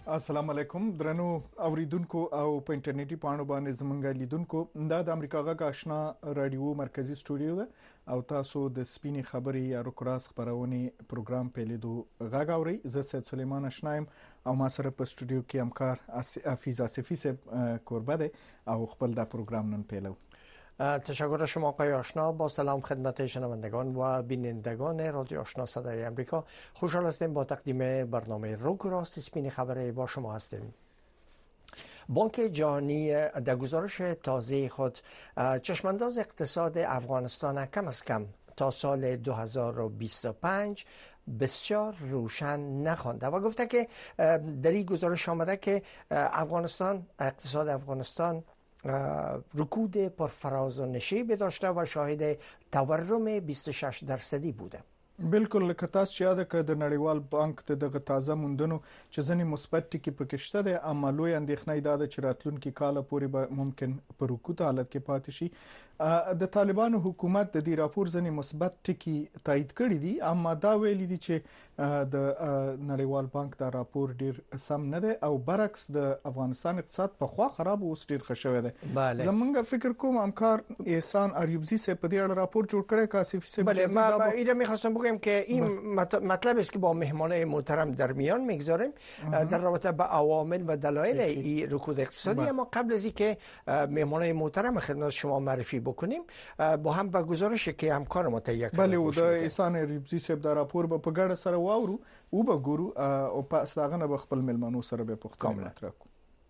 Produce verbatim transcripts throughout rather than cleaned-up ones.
السلام علیکم درنو اوریدونکو او په انټرنیټي پاڼو باندې زمونږ لیدونکو دا د امریکا غږ آشنا رادیو مرکزی سټوډیو ده او تاسو د سپینې خبرې یا روکراس خبرونه پروګرام پیلیدو غږ اوري زه سید سلیمان آشنایم او ما سره په سټوډیو کې همکار حفیظ آصفی صاحب کوربه ده او خپل دا پروګرام نن پیلو. تشکر شما آقای آشنا. با سلام خدمت شنوندگان و بینندگان رادیو آشنا صدای آمریکا. خوشحال هستیم با تقدیم برنامه روک راست سپین خبری با شما هستیم. بانک جهانی در گزارش تازه خود چشمانداز اقتصاد افغانستان کم از کم تا سال دو هزار و بیست و پنج بسیار روشن نخوانده و گفته که در این گزارش آمده که افغانستان اقتصاد افغانستان رکود پرفراز و نشیب داشته و شاهد تورم بیست و شش درصدی بوده. بالکل لکه تاسو چې یاد کړئ د نړیوال بانک ته دغه تازه موندنو چې ځنې مثبت ټکي پکې شته د عملوي اندېښنې دا چې راتلونکي کال پورې به ممکن په رکود حالت کې پاتې شي. د طالبانو حکومت د دې راپور ځنې مثبت ټکي تایید کړي دي اما دا ویلي دي چې د نړیوال بانک دا راپور ډیر سم نه دی او برعکس د افغانستان اقتصاد په خوا خراب اوس ډیر ښه شوی دی. زمونږ فکر کوم همکار احسان اریوبزی صاحب په دې اړه راپور جوړ کړی کاسفی صاحب. بله ما اینو می‌خواستم بگم که این مطلب است که با مهمانان محترم در میان میگذاریم در رابطه با عوامل و دلایل این رکود اقتصادی. اما قبل از اینکه مهمانان محترم خدمت شما معرفی بکنیم با هم با گزارشی که همکار ما تهیه کرده. بله و د احسان ریبزی صاحب دا راپور په ګډه سره واورو او به ګورو او پس داغه نه خپل ملمنو سره به پختو مطرح کو.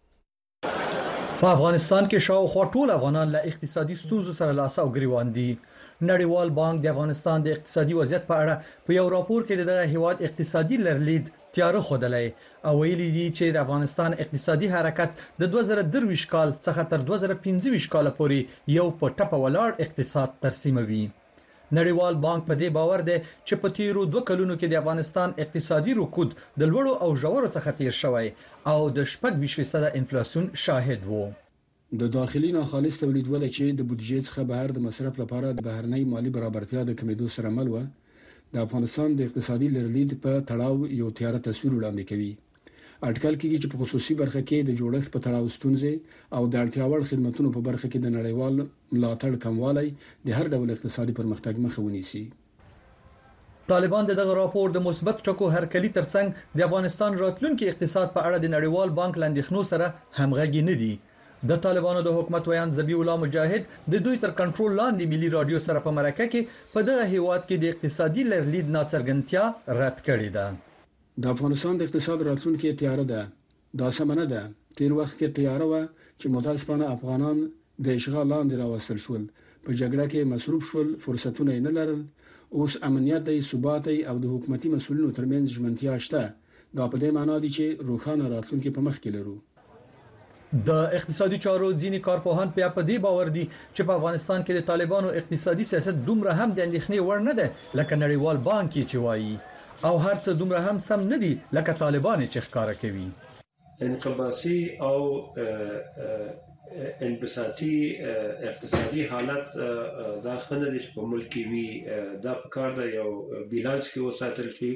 په افغانستان کې شاوخوا ټول افغانان له اقتصادي ستونزو سره لاس او ګریوان دي. نړیوال بانک د افغانستان د اقتصادي وضعیت په اړه په یو راپور کې دغه هیواد اقتصادي لرلید تیار خودلای او ویلي دي چې د افغانستان اقتصادي حرکت د دوه زره درویشت کال څخه تر دوه زره پنځه ویشت کال پورې یو په ټپه ولاړ اقتصاد ترسیموي. نړیوال بانک په دې باور دی چې په تیرو دوه کلونو کې د افغانستان اقتصادي رکود د لوړو او ژورو څخه تیر شوی او د شپږ ویشت فیصد انفلیسیون شاهد وو. د داخلي ناخالص تولید ول چې د بودیجې څخه بهر د مصرف لپاره د بهرنۍ مالی برابرتیا د کمیدو سره مل و د افغانستان د اقتصادي لرلید په تړاو یو تیاره تصویر وړاندې کوي. اټکل کېږي چې په خصوصي برخه کې د جوړښت په تړاو ستونزې او د اړتیا وړ خدماتو په برخه کې د نړیوال ملاتړ کموالی د هر ډول اقتصادي پرمختګ مخه ونیسي. طالبان دغه راپور د مثبت ټکو هرکلی ترڅنګ د افغانستان راتلونکي اقتصاد په اړه د نړیوال بانک لاندېخنو سره همغږي نه دي. د طالبانو د حکومت ویان ذبیح الله مجاهد د دوی تر کنټرول لاندې ملي رادیو سره په مرکه کې په دغه هیواد کې د اقتصادي لرلید ناڅرګندتیا رد کړې ده. د افغانستان د اقتصاد راتلونکي تیاره ده. دا سمنه ده. تیر وخت کې تیاره و چې متاسفانه افغانان د اشغال لاندې راوستل شول، په جګړه کې مصروف شول، فرصتونه نه لرل. اوس امنیت او ثبات او د حکومتي مسؤلینو ترمنځ ژمنتیا شته. دا په دې معنی دی چې روښانه راتلونکي په مخ کې لرو. د اقتصادي چارو ځینې کارپوهان په دې باور دي چې په افغانستان کې د طالبانو اقتصادي سیاست دومره هم د اندېښنې وړ نه ده لکه نړیوال بانک چې وایي او هر څه دومره هم سم نه دي لکه طالبان چې ښکارا کوي. انقباضي او انبساطي اقتصادي حالت دا خنه دي په ملک کې وي دا په کار د یو بیلانس کې وساتل شي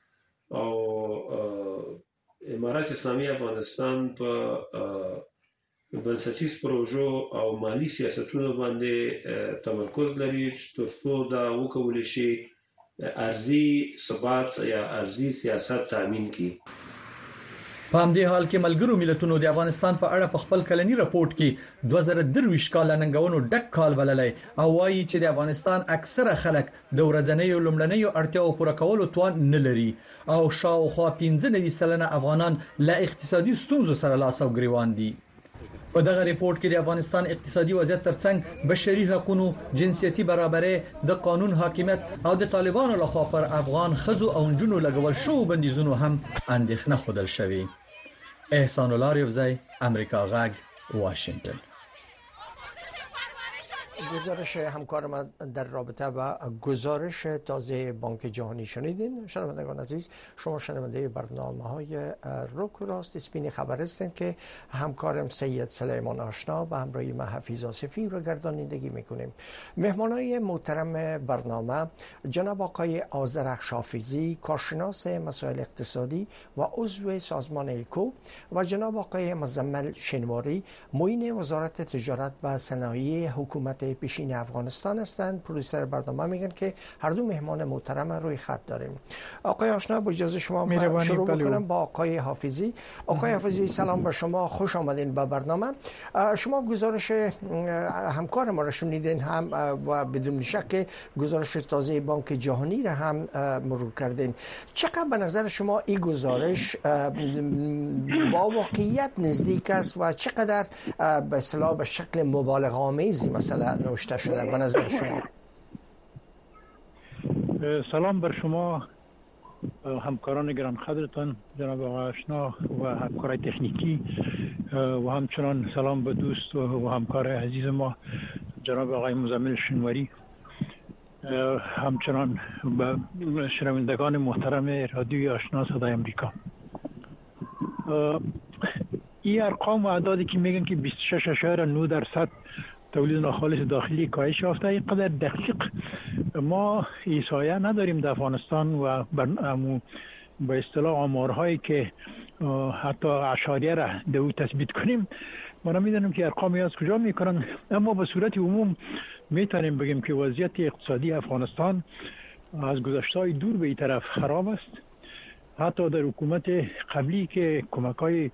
او امارات اسلامي افغانستان په بنسټیز پروژو او مالی سیاستونو باندې تمرکز لري چې ترڅو دا وکولای شي ارضي ثبات یا ارضي سیاست تامین کړي. په همدې حال کې ملګرو ملتونو د افغانستان په اړه په خپل کلنی راپورټ کې دوه زره درویشت کال ننګونو ډک کال بللی او وایي چې د افغانستان اکثره خلک د ورځنیو لومړنیو اړتیاو پوره کولو توان نه لري او شاوخوا پنځه نوي سلنه افغانان له اقتصادي ستونزو سره لاس او ګریوان دي. په دغه ریپورت کې د افغانستان اقتصادي وضعیت ترڅنګ بشري حقوقو، جنسيتي برابرۍ، د قانون حاکمیت او د طالبانو لخوا پر افغان خزو او نجونو لګول شو بندیزونو هم اندېښنه خوده شوې. احسان الله ریوزی، امریکا غږ، واشنگټن. گزارش همکار ما در رابطه با گزارش تازه بانک جهانی شنیدین. شنوندگان عزیز، شما شنونده برنامه های روک و راست اسپین خبر هستین که همکارم سید سلیمان آشنا به همراهی من حفیظ آصفی رو گردانندگی میکنیم. مهمانای محترم برنامه جناب آقای آذرخش حافظی، کارشناس مسائل اقتصادی و عضو سازمان ایکو، و جناب آقای مزمل شنواری، معین وزارت تجارت و صنایع حکومت پیشین افغانستان هستند. پروډوسر برنامه میگن که هر دو مهمان محترم روی خط داریم. آقای آشنا، با اجازه شما شروع بکنم با آقای حافظی. آقای حافظی سلام بر شما، خوش آمدین به برنامه. شما گزارش همکار ما را شنیدین هم و بدون شک گزارش تازه بانک جهانی را هم مرور کردین. چقدر به نظر شما این گزارش با واقعیت نزدیک است و چقدر به اصطلاح به شکل مبالغه آمیزی مثلا نوشته شده به نظر شما؟ سلام بر شما همکاران گران قدرتان جناب آقای آشنا و همکارای تکنیکی، و همچنان سلام به دوست و همکار عزیز ما جناب آقای مزمل شنواری، همچنان به شنوندگان محترم رادیوی آشنا صدای امریکا. این ارقام و اعدادی که میگن که بیست و شش اشاره نه درصد تولید ناخالص داخلی کاهش یافته، اینقدر دقیق ما ایسایه نداریم در افغانستان و به اصطلاح آمارهایی که حتی اشاریه را دو تثبیت کنیم. ما نمیدونیم که ارقامی از کجا میکنن، اما به صورت عموم میتونیم بگیم که وضعیت اقتصادی افغانستان از گذشته‌های دور به این طرف خراب است. حتی در حکومت قبلی که کمک‌های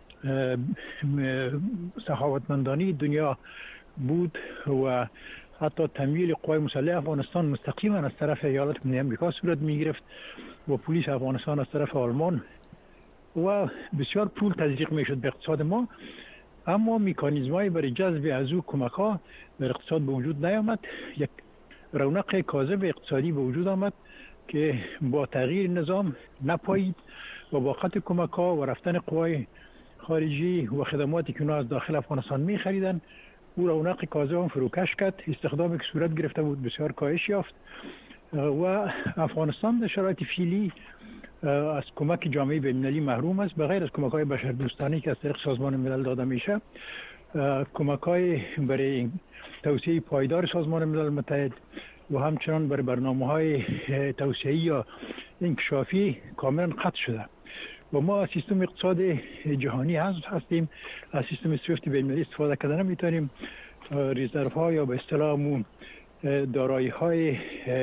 سخاوتمندانه دنیا بود و حتی تمویل قوای مسلح افغانستان مستقیما از طرف ایالات متحده آمریکا صورت می‌گرفت و پلیس افغانستان از طرف آلمان، و بسیار پول تزریق میشد به اقتصاد ما، اما مکانیزم‌های برای جذب از او کمک‌ها در اقتصاد به وجود نیامد. یک رونق کاذب اقتصادی به وجود آمد که با تغییر نظام نپایید و با قطع کمک‌ها و رفتن قوای خارجی و خدماتی که اونا از داخل افغانستان می خریدن، او رونق کاذب هم فروکش کرد. استخدامی که صورت گرفته بود بسیار کاهش یافت و افغانستان در شرایط فعلی از کمک جامعه بین‌المللی محروم است، بغیر از کمک‌های بشردوستانه که از طریق سازمان ملل داده میشه. کمک‌های برای توسعه پایدار سازمان ملل متحد و همچنان برای برنامه‌های توسعه‌ای یا انکشافی کاملا قطع شده و ما از سیستم اقتصاد جهانی هستیم. از سیستم سویفت بین‌المللی استفاده کردن نمیتونیم. رزروها یا به اصطلاح دارایی‌های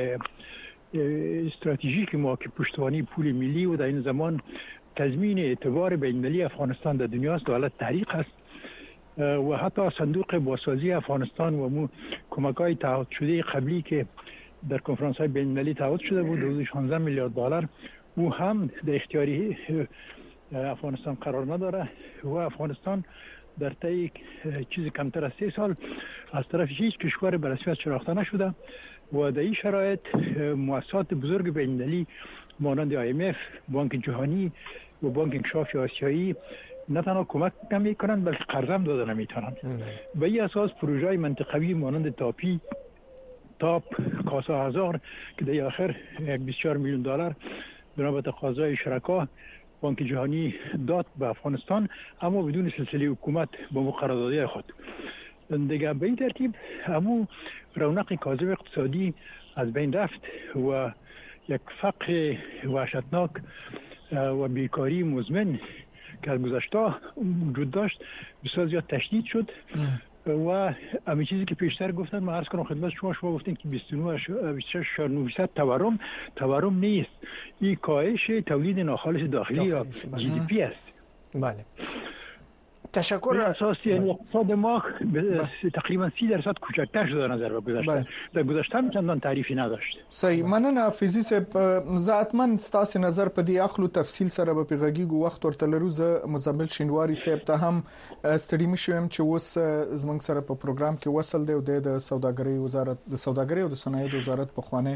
استراتژیک ما که پشتوانه پول ملی و در این زمان تضمین اعتبار بین‌المللی افغانستان در دنیا است، دولت تحریک است، و حتی صندوق بازسازی افغانستان و مو کمک‌های تعهد شده قبلی که در کنفرانس‌های بین‌المللی تعهد شده بود حدود شانزده میلیارد دلار، او هم در اختیاری افغانستان قرار نداره و افغانستان در طی چیزی کمتر از سه سال از طرف هیچ کشور به رسمیت شناخته نشده و در این شرایط مؤسسات بزرگ بین‌المللی مانند آی ام اف، بانک جهانی و بانک انکشاف آسیایی نه تنها کمک نمی‌کنند بلکه قرض هم داده نمی‌تونند. به این اساس پروژه‌های منطقوی مانند تاپی، تاپ، کاسا هزار که در آخر بیست و چهار میلیون دلار بنابرای تقاضای شرکا بانک جهانی داد به افغانستان، اما بدون سلسله حکومت با مقررات خود. دیگه به این ترتیب همون رونق کاذب اقتصادی از بین رفت و یک فقر وحشتناک و بیکاری مزمن که از گذشته وجود داشت بسیار زیاد تشدید شد و همین چیزی که پیشتر گفتن من عرض کنم خدمت شما شما گفتین که بیست و نه درصد تورم تورم نیست، این کاهش تولید ناخالص داخلی یا جی دی پی است. بله، تشکر. اساسی اقتصاد ما تقریبا سی درصد کوچکتر شده نظر به گذشته. در گذشته هم چندان تعریفی نداشت. صحیح. مننه حافظي صاحب. ذاتمن ستاسو نظر په دې اخلو تفصیل سره به پیغاګي وخت ورته لرو. زه مزمل شینواری صاحب ته هم ستړي مشوم چې اوس زمنګ سره په پروګرام کې وصل دی او د سوداګرۍ وزارت د سوداګرۍ او د صنایعو وزارت په خوانه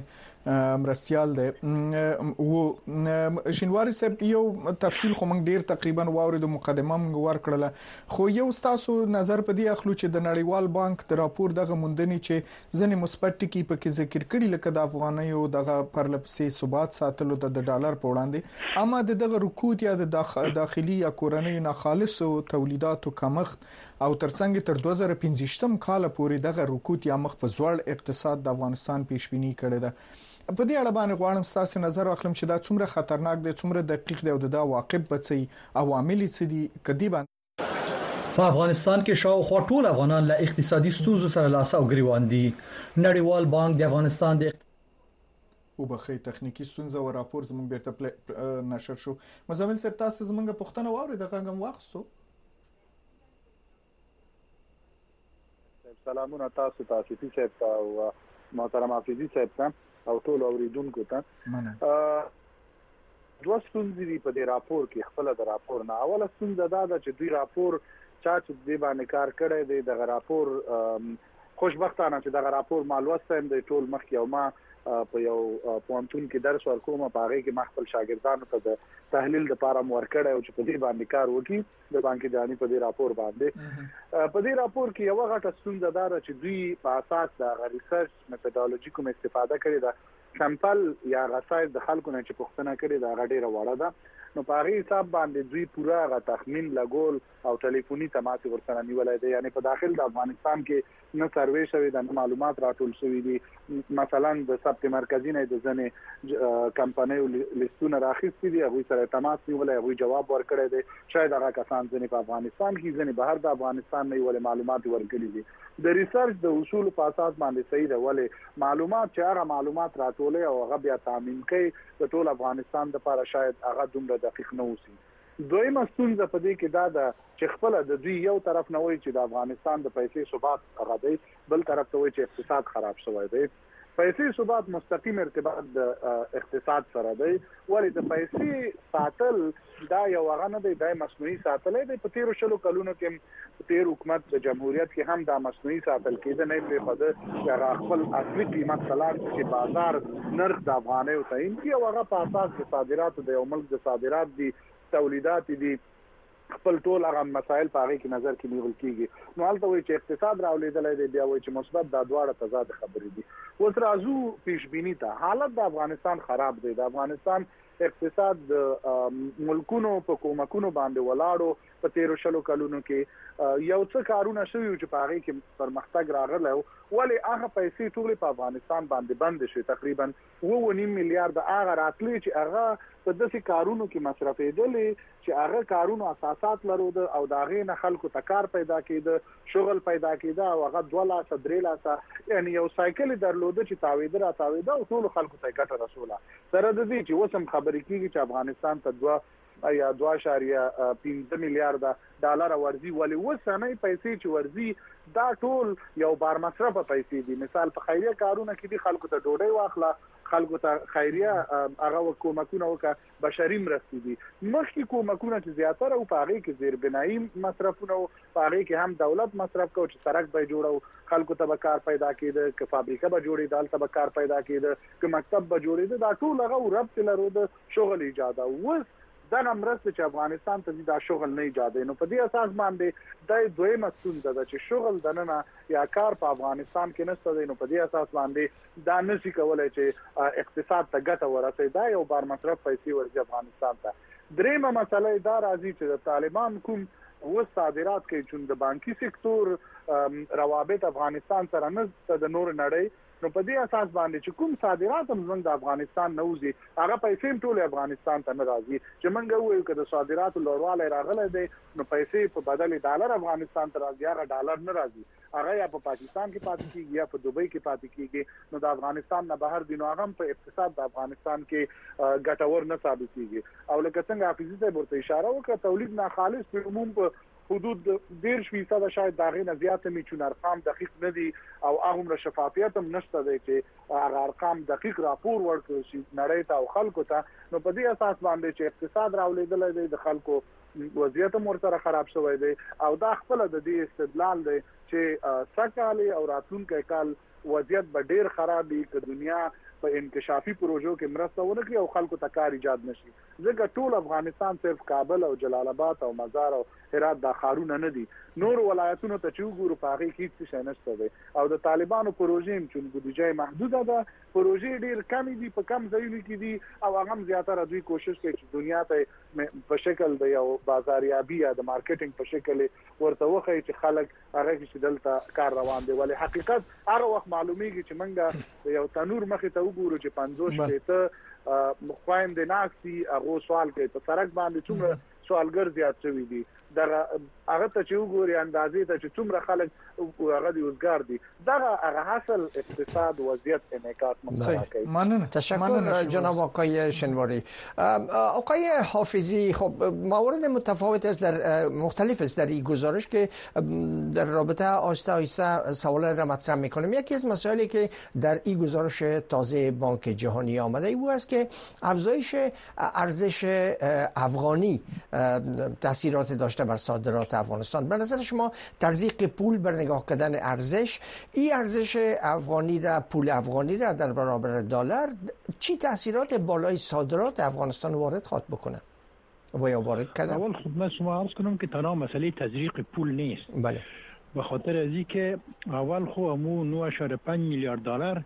مرستيال دی و شینواری صاحب یو تفصیل خو موږ ډیر تقریبا واورید مقدمه موږ ورکړله خو یو تاسو نظر په دې اخلو چې د نړیوال بانک د راپور دغه موندنې چې ځنې مثبت ټکي پکې ذکر کړي لکه د افغانیو دغه پرلپسې ثبات ساتلو د ډالر په وړاندې اما دغه رکود یا د داخلي یا کورنۍ ناخالصو تولیداتو کمښت او ترڅنګ تر دوه زره پنځه کال پورې دغه رکود یا مخ په ځوړ اقتصاد د افغانستان پیشبینی کړی ده په دې اړه باندې غواړم تاسو نظر واخلم چې دا څومره خطرناک دی څومره دقیق دی او د عواقب به څه عوامل څه دي کدی باندې په افغانستان کې شاوخوا ټول افغانان له اقتصادي ستونزو سره لاس او ګریوان دي نړیوال بانک د افغانستان د او بخې تخنیکی ستونزه او راپور زموږ بیرته نشر شو مزمل سر تاسو زموږ پښتنه واوري دغه غم واخصو سلامونه تاسو تاسو چې او محترم حافظي صاحب او ټول اوریدونکو ته دوه ستونزې دي په دې راپور کې خپل د راپور نه اوله ستونزه دا ده چې دوی راپور چا چې د باندې کار کړی دی د راپور خوشبختانه چې د راپور معلومات هم د ټول مخ یو ما په یو پونتون کې درس ورکوم په هغه کې مخفل شاګردانو ته د تحلیل لپاره مور کړی او چې په دې باندې کار وکړي د بانکي جاني په دې راپور باندې په دې راپور کې یو غټه ستونزه ده چې دوی په اساس د ریسرچ میتودولوژي کوم استفاده کړې ده سمپل یا غسایل د خلکو نه چې پوښتنه کړې ده غډېره وړه ده نو په هغه حساب باندې دوی پورا غا تخمین لګول او ټلیفوني تماس ورسره نیولای دي یعنی په داخل د افغانستان کې نه سروې شوی د معلومات راټول شوی دي مثلا د سبت مرکزی نه د ځنې کمپنیو لیستونه راخېستي دي هغه سره تماس نیولای هغه جواب ورکړی دی شاید هغه کسان ځنې په افغانستان کې ځنې بهر د افغانستان نه ولې معلومات ورکړي دي د ریسرچ د اصول په اساس باندې صحیح ده ولې معلومات چې هغه معلومات راټولې او هغه بیا تامین کوي د ټول افغانستان لپاره شاید هغه دومره دقیق نه وسی دویمه ستونزه په دې کې دا ده چې خپل د دوی یو طرف نه وایي چې د افغانستان د پیسې ثبات هغه دی بل طرف ته وایي چې اقتصاد خراب شوی دی پیسې ثبات مستقیم ارتباط د اقتصاد سره دی ولې د پیسې ساتل دا یو هغه نه دی د مصنوعي ساتل دی په تیرو شلو کلونو کې تیر حکومت د جمهوریت کې هم د مصنوعي ساتل کېده نه په خود یا خپل اصلي قیمت سلام چې بازار نرخ د افغانیو تعین کی او هغه په اساس د صادراتو د یو ملک د صادرات دي تولیدات دي خپل ټول هغه مسایل په هغه کې نظر کې نیول کیږي نو حالت وایي چې اقتصاد راولېدل دی بیا وایي چې مثبت د دواړه تضاد خبرې دي اوس راځو پیشبینی ته حالت د افغانستان خراب دی د افغانستان اقتصاد ملکونو په کومکونو باندې ولاړو په تیرو شلو کلونو کې یو څه کارونه شوي چې په هغه کې پرمختګ راغلی ولی هغه پیسې ټول په افغانستان باندې بند شي تقریبا اوه نیم میلیارډ هغه راتلی چې هغه په داسې کارونو کې مصرفېدلې چې هغه کارونو اساسات لرود او دا غي نه خلکو ته کار پیدا کېده شغل پیدا کېده او هغه دوه لاس درې لاس یعنی یو سایکل درلود چې تاویدره تاویده او ټول خلکو ته ګټه رسوله سره د دې چې وسم خبرې کیږي چې افغانستان ته دوه یا دوه اشاریه پنځه میلیارډ ډالر ورزي ولې وسنه پیسې چې ورزي دا ټول یو بار مصرف پیسې دي مثال په خیریه کارونه کې دي خلکو ته ډوډۍ واخله خلکو ته خیریه هغه حکومتونه وکړه بشري مرستې دي مخکې حکومتونه چې زیاتره او په هغه کې زیر بنایي مصرفونه او په هغه کې هم دولت مصرف کوي چې سړک به جوړو خلکو ته به کار پیدا کېده ک فابریکه به جوړې دالته به کار پیدا کېده ک مکتب به جوړېده دا ټول هغه ربط لرود شغل ایجاد او دا نمرسته چې افغانستان ته دا شغل نه ایجاد نو په دې اساس باندې د دویمه ستونزه ده چې شغل دننه یا کار په افغانستان کې نشته نو په دې اساس باندې دا نشي کولای چې اقتصاد ته ګټه ورسوي دا یو بار مصرف پیسې ورځي افغانستان ته دریمه مسله دا راځي چې د طالبان کوم و صادرات کې چې د بانکي سکتور روابط افغانستان سره نه د نور نړۍ نو په دې اساس باندې چې کوم صادرات هم زموږ د افغانستان نوځي هغه پیسې ټول افغانستان ته نه راځي چې موږ وایو چې د صادراتو لوړوالی راغلی دی نو پیسې په بدل ډالر افغانستان ته راځي هغه ډالر نه راځي هغه یا په پاکستان کې پاتې کیږي یا په دوبۍ کې پاتې کیږي نو د افغانستان نه بهر دي نو هغه په اقتصاد د افغانستان کې ګټور نه ثابت کیږي او لکه څنګه حافظي صاحب ورته اشاره وکړه تولید ناخالص په عموم په حدود ډیر فیصد شاید داغه نه زیات می چون ارقام دقیق نه دي او هغه شفافیت هم نشته دی چې هغه ارقام دقیق راپور ورکړي شي نړۍ ته او خلکو ته نو په دې اساس باندې چې اقتصاد راولېدل دی د خلکو وضعیت هم ورسره خراب شوی دی او دا خپل د دې استدلال دی چې سکهاله او راتلونکي کال وضعیت به ډیر خراب وي چې دنیا په انکشافي پروژو کې مرسته ورکړي او خلکو ته کار ایجاد نشي. ځکه ټول افغانستان صرف کابل او جلال آباد او مزار او هرات د خارونه نه دي، نور ولایتونو ته چې وګورو په هغه کې هیڅ څه نشته دی. او د طالبانو پروژې چې بودیجه محدوده ده، پروژې ډیر کم دي، په کم ځایونو کې دي او هغه زیاتره دوی کوشش کوي چې دنیا ته په شکل د یو بازاریابي یا د مارکیټینګ په شکل ورته وخی چې خلک هغه چې دلته کار روان دی. ولې حقیقت هغه وخت معلومیږي چې موږ یو تنور مخې ته وګورو چې پنځوس شپېته مخوایم د ناکسي هغه سوال کوي په سړک باندې څومره سوالګر زیات شوي دي. دغه هغه ته چې وګوري اندازې ته چې څومره خلک هغه د روزګار دي، دغه هغه حاصل اقتصاد وضعیت انعکاس ممکنه کوي. ممنون. تشکر جناب آقای شنواری. آقای حافظی، خب موارد متفاوت است در مختلف است در این گزارش که در رابطه آهسته آهسته سوال را مطرح میکنیم. یکی از مسائلی که در این گزارش تازه بانک جهانی آمده ای بود است که افزایش ارزش افغانی تاثیرات داشته بر صادرات افغانستان. به نظر شما تزریق پول بر نگاه کردن ارزش، این ارزش افغانی را، پول افغانی را در برابر دلار، چی تاثیرات بالای صادرات افغانستان وارد خواهد بکنه و یا وارد کرده؟ اول خدمت شما عرض کنم که تنها مسئله تزریق پول نیست. بله. به خاطر از اینکه اول خو امو نه اشاره پنج میلیارد دلار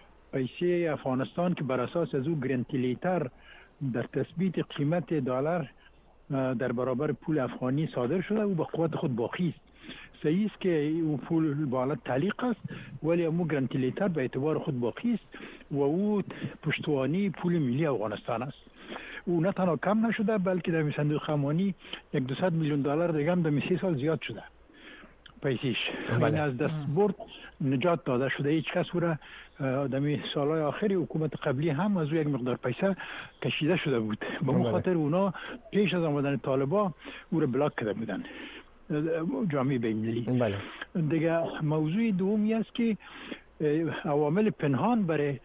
پیسه افغانستان که بر اساس از او گرانتیلیتر در تثبیت قیمت دلار در برابر پول افغانی صادر شده و به قوت خود باقی است. صحیح است که او پول بالا تعلیق است ولی امو گرانتیلیتر به اعتبار خود باقی است و او پشتوانی پول ملی افغانستان است. او نه تنها کم نشده بلکه در صندوق خمانی یک دویست میلیون دلار دیگه هم در سه سال زیاد شده پیسیش. این از دست برد نجات داده شده. هیچ کس او را در سالهای آخری حکومت قبلی هم از او یک مقدار پیسه کشیده شده بود. به اون خاطر اونا پیش از آمدن طالبا او را بلاک کرده بودن جامعه بین‌المللی. بله. دیگه موضوع دومی است که عوامل پنهان برای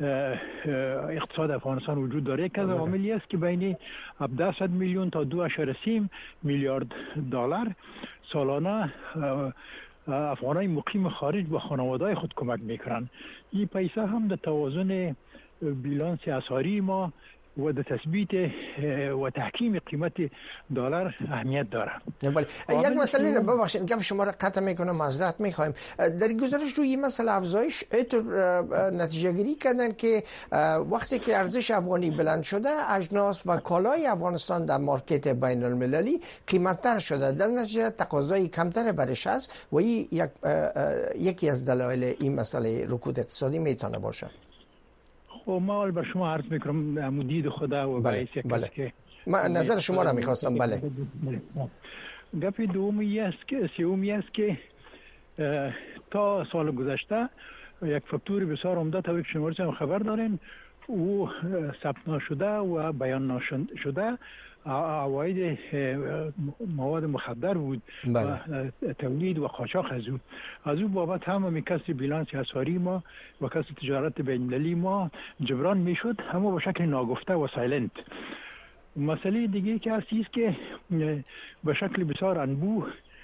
اقتصاد افغانستان وجود داره. یک از عواملی است که بین هفتصد میلیون تا دو اشاره سه میلیارد دلار سالانه افغانای مقیم خارج به خانواده‌های خود کمک میکنن. این پیسه هم در توازن بیلانس اسعاری ما و در تثبیت و تحکیم قیمت دلار اهمیت داره. بله. یک مسئله رو ببخشید گفت شما را قطع میکنم، معذرت میخوایم. در گزارش روی این مسئله افزایش نتیجه گیری کردن که وقتی که ارزش افغانی بلند شده اجناس و کالای افغانستان در مارکت بین المللی قیمتتر شده، در نتیجه تقاضای کمتر برش هست و این یک یکی از دلایل این مسئله رکود اقتصادی میتونه باشه. خب ما بر شما عرض میکنم مدید خدا و بله. بله. که من نظر شما را میخواستم. بله. گپی دومی است که سومی است که تا سال گذشته یک فاکتور بسیار عمده تا شما هم خبر دارین او ثبت نشده و بیان نشده عواید مواد مخدر بود. بله. و تولید و قاچاق از او از او بابت هم کسر بیلانس اسعاری ما و کسر تجارت بین‌المللی ما جبران میشد، اما به شکل ناگفته و سایلنت. مسئله دیگه که هست است که به شکل بسیار انبوه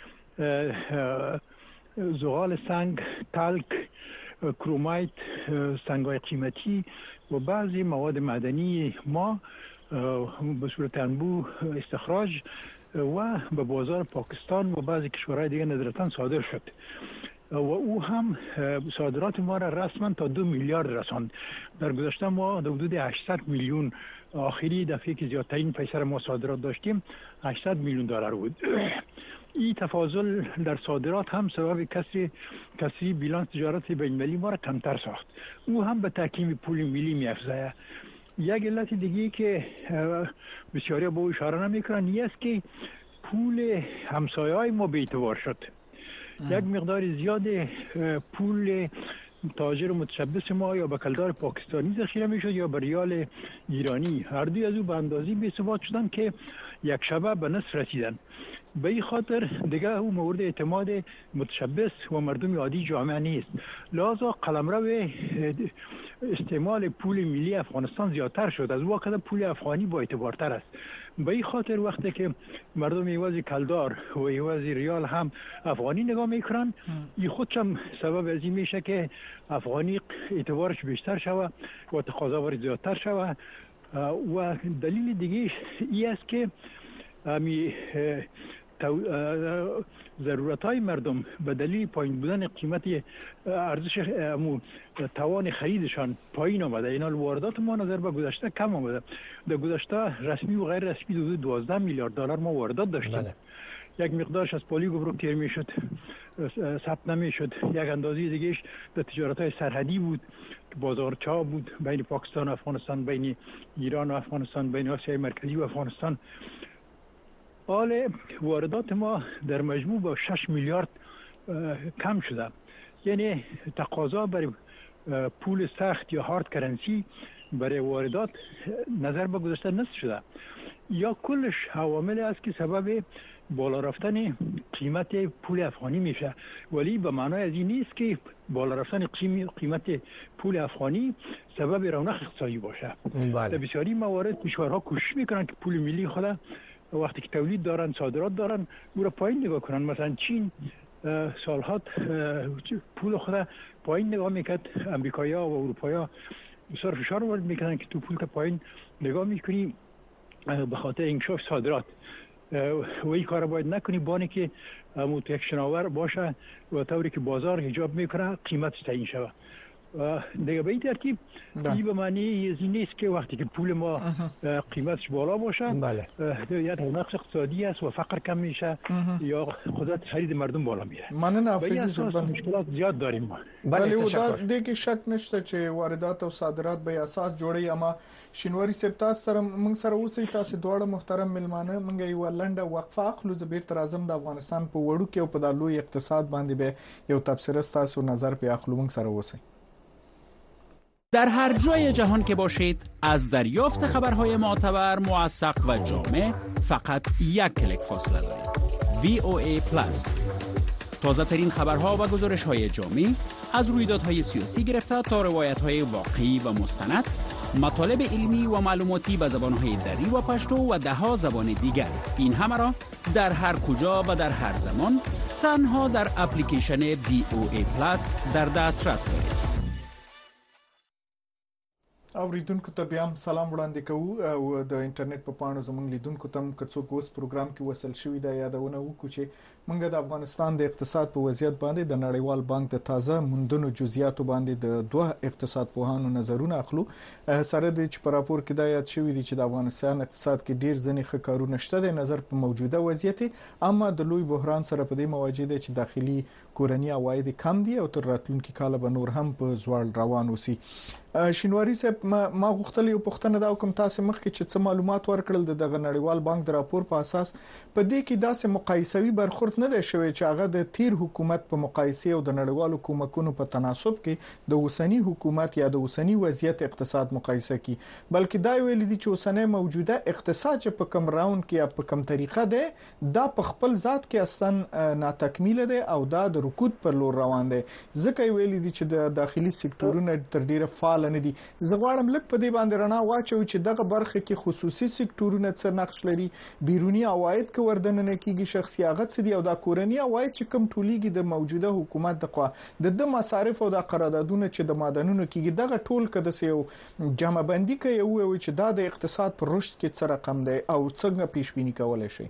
زغال سنگ، تلک، کرومایت، سنگ‌های قیمتی و بعضی مواد معدنی ما به صورت انبوه استخراج و به بازار پاکستان و بعضی کشورهای دیگه ندرتاً صادر شد و او هم صادرات ما را رسما تا دو میلیارد رساند. در گذشته ما در حدود هشتصد میلیون، آخری دفعه که زیادترین پیسه ما صادرات داشتیم هشتصد میلیون دلار بود. این تفاضل در صادرات هم سبب کسری کسری بیلانس تجارت بین‌المللی ما را کمتر ساخت. او هم به تحکیم پول ملی می‌افزاید. یک علت دیگه که بسیاری با اشاره نمی‌کنن این است که پول همسایه‌های ما بی‌اعتبار شد. یک مقدار زیاد پول تاجر متشبث ما یا به کلدار پاکستانی ذخیره میشد یا به ریال ایرانی، هر دوی از او به اندازی بی‌ثبات شدن که یک شبه به نصف رسیدن. به این خاطر دیگه او مورد اعتماد متشبث و مردم عادی جامعه نیست. لذا قلمرو استعمال پول ملی افغانستان زیادتر شد. از واقع پول افغانی با اعتبارتر است. به این خاطر وقتی که مردم یوازی کلدار و یوازی ریال هم افغانی نگاه میکنن، این خودش هم سبب از این میشه که افغانی اعتبارش بیشتر شوه و تقاضا ور زیادتر شوه. و دلیل دیگه ای است که امی ضرورت های مردم به دلیل پایین بودن قیمت ارزش توان خریدشان پایین آمده. اینا واردات ما نظر به گذشته کم آمده. در گذشته رسمی و غیر رسمی حدود دوازده میلیارد دلار ما واردات داشتیم. بله. یک مقدارش از پولی گمرک تیر میشد، ثبت نمیشد. یک اندازه دیگهش در تجارت های سرحدی بود، بازارچا بود بین پاکستان و افغانستان، بین ایران و افغانستان، بین آسیای مرکزی و افغانستان. حال واردات ما در مجموع با شش میلیارد کم شده. یعنی تقاضا برای پول سخت یا هارد کرنسی برای واردات نظر به گذشته نصف شده. یا کلش عوامل است که سبب بالا رفتن قیمت پول افغانی میشه، ولی به معنای از این نیست که بالا رفتن قیمت پول افغانی سبب رونق اقتصادی باشه. بله. در بسیاری موارد کشورها کوشش میکنن که پول ملی خود وقتی که تولید دارن، صادرات دارن، او را پایین نگاه کنن. مثلا چین سالها پول خود پایین نگاه میکرد، امریکایی‌ها و اروپایی‌ها بسیار فشار وارد میکنن که تو پول که پایین نگاه میکنی به خاطر انکشاف صادرات. و این کار باید نکنی بانی که یک شناور باشه و طوری که بازار حجاب میکنه قیمتش تعیین شود. دیگه به این ترتیب این به معنی از این نیست که وقتی که پول ما قیمتش بالا باشه بله. یا نقص اقتصادی است و فقر کم میشه یا قدرت خرید مردم بالا میره. من نافذ مشکلات زیاد داریم ما. بله و دیگه شک نشته چې واردات او صادرات به اساس جوړي. اما شینواری سپتاس سره موږ سره اوسې تاسو دواړه محترم ملمانه، موږ یو لنډه وقفه اخلو. زبیر تر اعظم د افغانستان په وړو کې او په دالوی اقتصاد باندې به یو تبصره تاسو نظر په اخلو. موږ سره اوسئ. در هر جای جهان که باشید از دریافت خبرهای معتبر، موثق و جامع فقط یک کلیک فاصله دارید. وی او ای پلاس، تازه ترین خبرها و گزارش های جامع از رویدادهای سیاسی گرفته تا روایت های واقعی و مستند، مطالب علمی و معلوماتی به زبانهای دری و پشتو و دهها زبان دیگر. این همه را در هر کجا و در هر زمان تنها در اپلیکیشن وی او ای پلاس در دسترس دارید. اوریدونکو ته بیا هم سلام وړاندې کوو او د انټرنیټ په پاڼو زموږ لیدونکو ته که څوک اوس پروګرام کې وصل شوی دا یادونه وکړو چې موږ د افغانستان د اقتصاد په وضعیت باندې د نړیوال بانک د تازه موندنو جزئیاتو باندې د دوه اقتصاد پوهانو نظرونه اخلو. سره د چې په راپور کې دا یاد شوی دی چې د افغانستان اقتصاد کې ډیر ځنې ښه کارونه شته د نظر په موجوده وضعیت، اما د لوی بحران سره په دې مواجه دي چې داخلي کورنی عواید کم دي او تر راتلونکي کال به نور هم په زوړ روان وسی. شینواری صاحب ما غوښتل یو پوښتنه دا وکم، تاسو مخکې چې څه معلومات ورکړل د نړیوال بانک د راپور په اساس په دې کې داسې مقایسوي برخورد نه دی شوی چې هغه د تیر حکومت په مقایسه او د نړیوالو کومکونو په تناسب کې د اوسنی حکومت یا د اوسنی وضعیت اقتصاد مقایسه کی، بلکې دا ویل دي چې اوسنی موجوده اقتصاد چې په کم راوند کې یا په کم طریقه ده دا په خپل ذات کې اصلا ناتکمیل ده او دا د رکود پر لور روان ده. ځکه ویل دي چې د داخلي سکتورونو تر ډیره فعال نه دي. زه غواړم لکه په دې باندې رڼا واچو چې دغه برخه کې خصوصي سکتورونه څه نقش لري، بیرونی عواید کې وردننه کیږي، شخصي عاید څه دي او دا کورنی عواید چې کم ټولېږي د موجوده حکومت د خوا د د مصارف او د قراردادونو چې د معدنونو کېږي دغه ټول کده سه جمع بندي کوي او چې دا د اقتصاد پر رشد کې څه رقم دی او څنګه پیش بینی کولای شي.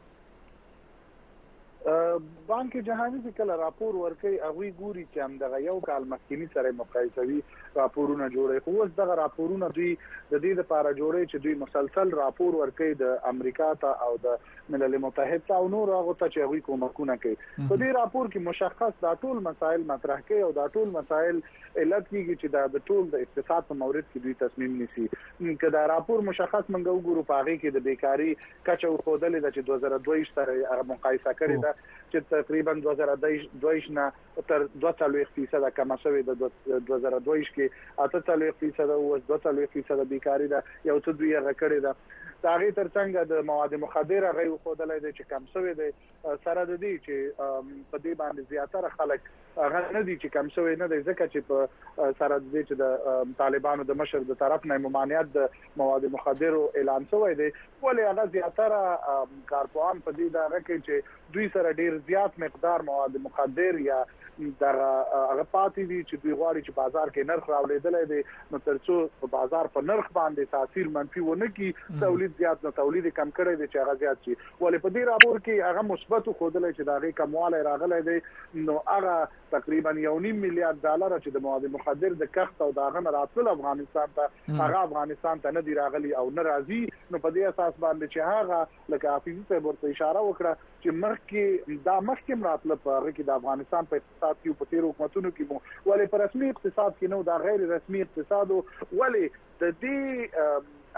بانک جهانی چې کله راپور ورکړي هغه ګوري چې هم دغه یو کال مخکینی سره مقایسوي راپورونه جوړي، خو اوس دغه راپورونه دوی د دې لپاره جوړي چې دوی مسلسل راپور ورکړي د امریکا ته او د ملل متحد ته او نور هغه ته چې هغه کومکونه کوي. په دې راپور کې مشخص دا ټول مسایل مطرح کوي او دا ټول مسایل علت کیږي چې دا د ټول د اقتصاد په مورد کې دوی تصمیم نیسي. کله دا راپور مشخص منګو وګورو پاره کې د بیکاری کچه خودلې د چې دوه هزار دوه سره مقایسه کړي دا چې تقریبا دوه هزار دوه نه تر دوه فیصد کم شوی د دوه هزار دوه کې اته فیصد او دوه فیصد بیکاری دا یو څه دوی هغه کړی دا دا غي ترڅنګ د مواد مخدره غي خودلای دي چې کم شوی دی سره د دې چې په دې باندې زیاتره خلک هغه نه دي چې کم شوی نه دی ځکه چې په سره د دې چې د طالبانو د مشر د طرف نه ممانعت د مواد مخدره اعلان شوی دی ولې هغه زیاتره کارپوهان په دې دا راکې چې دوی سره ډیر زیات مقدار مواد مخدر یا دغه هغه پاتې دي چې دوی غواړي چې بازار کې نرخ راولېدل دي نو ترڅو په بازار په نرخ باندې تاثیر منفي ونه کی تولید زیات نه تولید کم کړي دي چې هغه زیات شي ولې په دې راپور کې هغه مثبت خودلې چې دغه کمواله راغلي دي نو هغه تقریبا یو نیم میلیارډ ډالر چې د مواد مخدر د کښت او داغه راتل افغانستان ته هغه افغانستان ته نه دی راغلي او ناراضي نو په دې اساس باندې چې هغه لکه حافظ ته ورته اشاره وکړه چې مخکې دا مخکې راتل په هغه کې د افغانستان په اقتصاد کې په تیر حکومتونو کې مو ولې په رسمي اقتصاد کې نو دا غیر رسمي اقتصاد ولې د دې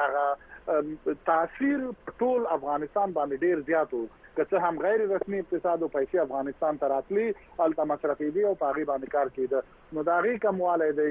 هغه تاثیر ټول افغانستان باندې ډیر زیات وو که هم غیر رسمي اقتصاد او پیسې افغانستان ته راتلي الته مصرفي دي او پاغي باندې کار کېده نو دا غي کومواله دی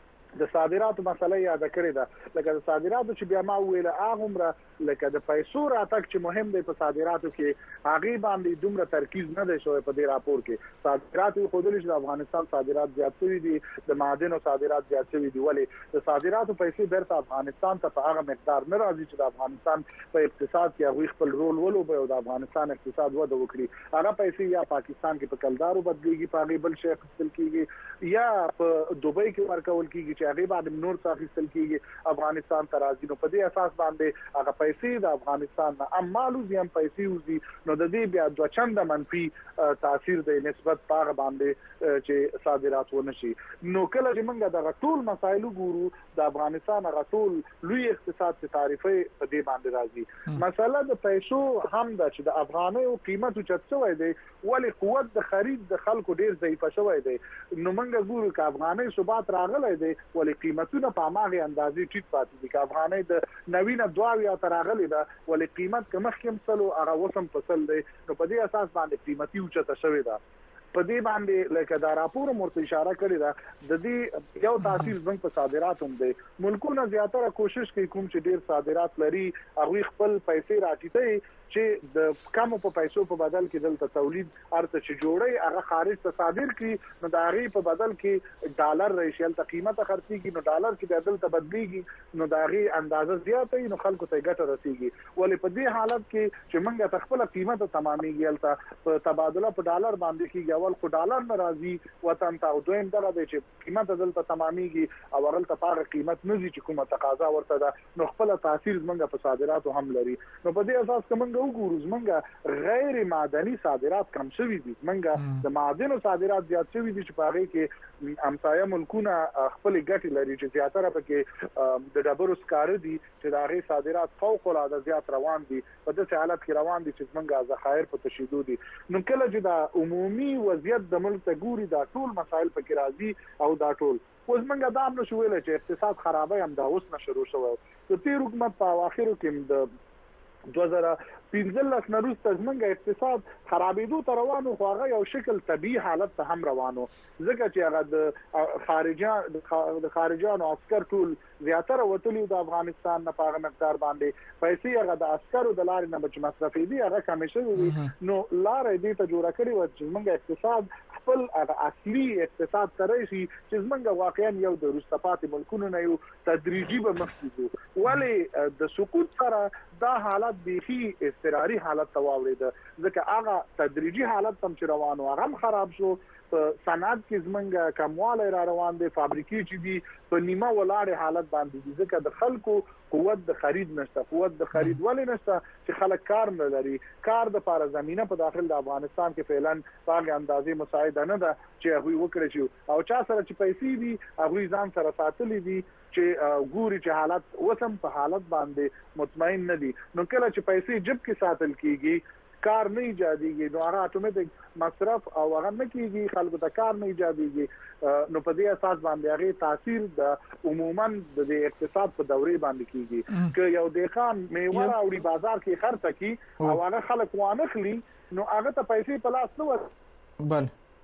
د صادراتو مسله یاد کړی ده لکه د صادراتو چې بیا ما ویل هغه لکه د پیسو راتګ چې مهم دی په صادراتو کې هغه باندې دومره ترکیز نه دی شوی په دې راپور کې صادراتو خودل چې د افغانستان صادرات زیات شوي دي د معادنو صادرات زیات شوي دي ولې د صادراتو پیسې برته افغانستان ته په هغه مقدار نه راځي چې د افغانستان په اقتصاد کې هغه خپل رول ولوبي او د افغانستان اقتصاد وده وکړي هغه پیسې یا پاکستان کې په کلدارو بدليږي په هغه بل شي خپل کېږي یا په دوبۍ کې ورکول کېږي هغه باندې نور څه اخیستل کېږي افغانستان ته راځي نو په دې اساس باندې هغه پیسې د افغانستان نه امالو زم پیسې وزي نو د دې بیا د چند منفي تاثیر د نسبت پاغه باندې چې صادرات ونه شي نو کله چې موږ د ټول مسایلو ګورو د افغانستان هغه ټول لوی اقتصاد ته تعریفي په دې باندې راځي مسله د پیسو هم د چې د افغاني او قیمت چت شوی دی ولې قوت د خرید د خلکو ډیر ضعیف شوی دی نو موږ ګورو چې افغاني ثبات راغلی دی ولې قیمتونه په ماغه اندازې ټیټ پاتې دي چې افغاني د نوینه دواویا تراغلی ده ولې قیمت کمخ کم سلو هغه وسم فصل دی نو په دې اساس باندې قیمتي اوچته شوی ده په دې باندې لکه دا راپور مرته اشاره کړی ده د دې یو تاثیر زنګ په صادرات هم دی ملکونه زیاتره کوشش کوي کوم چې ډیر صادرات لري هغه خپل پیسې راټیټي چې د کم په پیسو په بدل کې دلته تولید ارته چې جوړي هغه خارج ته صادر کړي نو دا غي په بدل کې ډالر ریشل ته قیمت خرڅيږي نو ډالر کې بدل ته بدليږي نو دا غي اندازه زیاتې نو خلکو ته ګټه رسیږي ولې په دې حالت کې چې موږ خپل قیمت تمامېږي الته په تبادله په ډالر باندې کېږي اول خو ډالر ناراضي وطن ته او دویم دا دی چې قیمت دلته تمامېږي او ورل ته پاره قیمت نه دي چې کومه تقاضا ورته ده نو خپل تاثیر موږ په صادراتو هم لري نو په دې اساس کومه وګورو زمونږ غیر معدني صادرات کم شوي دي زمونږ د معادنو صادرات زیات شوي دي چې په هغه کې همسایه ملکونه خپل ګټې لري چې زیاتره پکې د ډبرو سکاره دي چې د هغه صادرات فوق العاده زیات روان دي په داسې حالت کې روان دي چې زمونږ ذخایر په تشیدو دي نو کله چې د عمومي وضعیت د ملک ته ګوري دا ټول مسایل پکې راځي او دا ټول اوس موږ دا هم نشو ویل چې اقتصاد خرابای هم دا اوس نه شروع شوی د تیر حکومت په اواخرو کې د دوه زره پنځلس نه وروسته زمونږ اقتصاد خرابېدو ته روانو خو هغه یو شکل طبيعي حالت ته هم روانو ځکه چې هغه د خارجان د خارجانو عسكر ټول زیاتره وتلی د افغانستان نه په مقدار باندې پیسې هغه د عسكرو د لارې نه بچ مصرفي دي هغه کم شوی نو لارې دې ته جوړه کړی و چې زمونږ اقتصاد خپل هغه اصلي اقتصاد سره شي چې زمونږ واقعا یو د روسپاتي ملکونو نه یو تدریجي به مخکې ولی د سقوط سره دا حالت بيخي استراري حالت تواورید ځکه هغه تدریجي حالت تم چې روانو هغه خراب شو په صنعت کې زمونږ کمواله را روان دي فابریکې چې دي په نیمه ولاړ حالت باندې دي ځکه د خلکو قوت د خرید نشته قوت د خرید ولې نشته چې خلک کار نه لري کار د لپاره زمينه په داخل د افغانستان کې فعلا باغ اندازې مساعده نه ده چې هغه وکړي شو او چا سره چې پیسې دي هغه ځان سره ساتلې دي چې ګوري چې حالت وسم په حالت باندې مطمئن نه دي نو کله چې پیسې جب کې ساتل کیږي کار نه ایجاديږي نو هغه اتوماتیک مصرف او هغه نه کیږي خلکو ته کار نه ایجاديږي نو په دې اساس باندې هغه تاثیر د عموما د اقتصاد په دورې باندې کیږي چې یو د خان میوه راوړي بازار کې خرڅ کی او هغه خلک وانه خلی نو هغه ته پیسې په لاس نه ور بل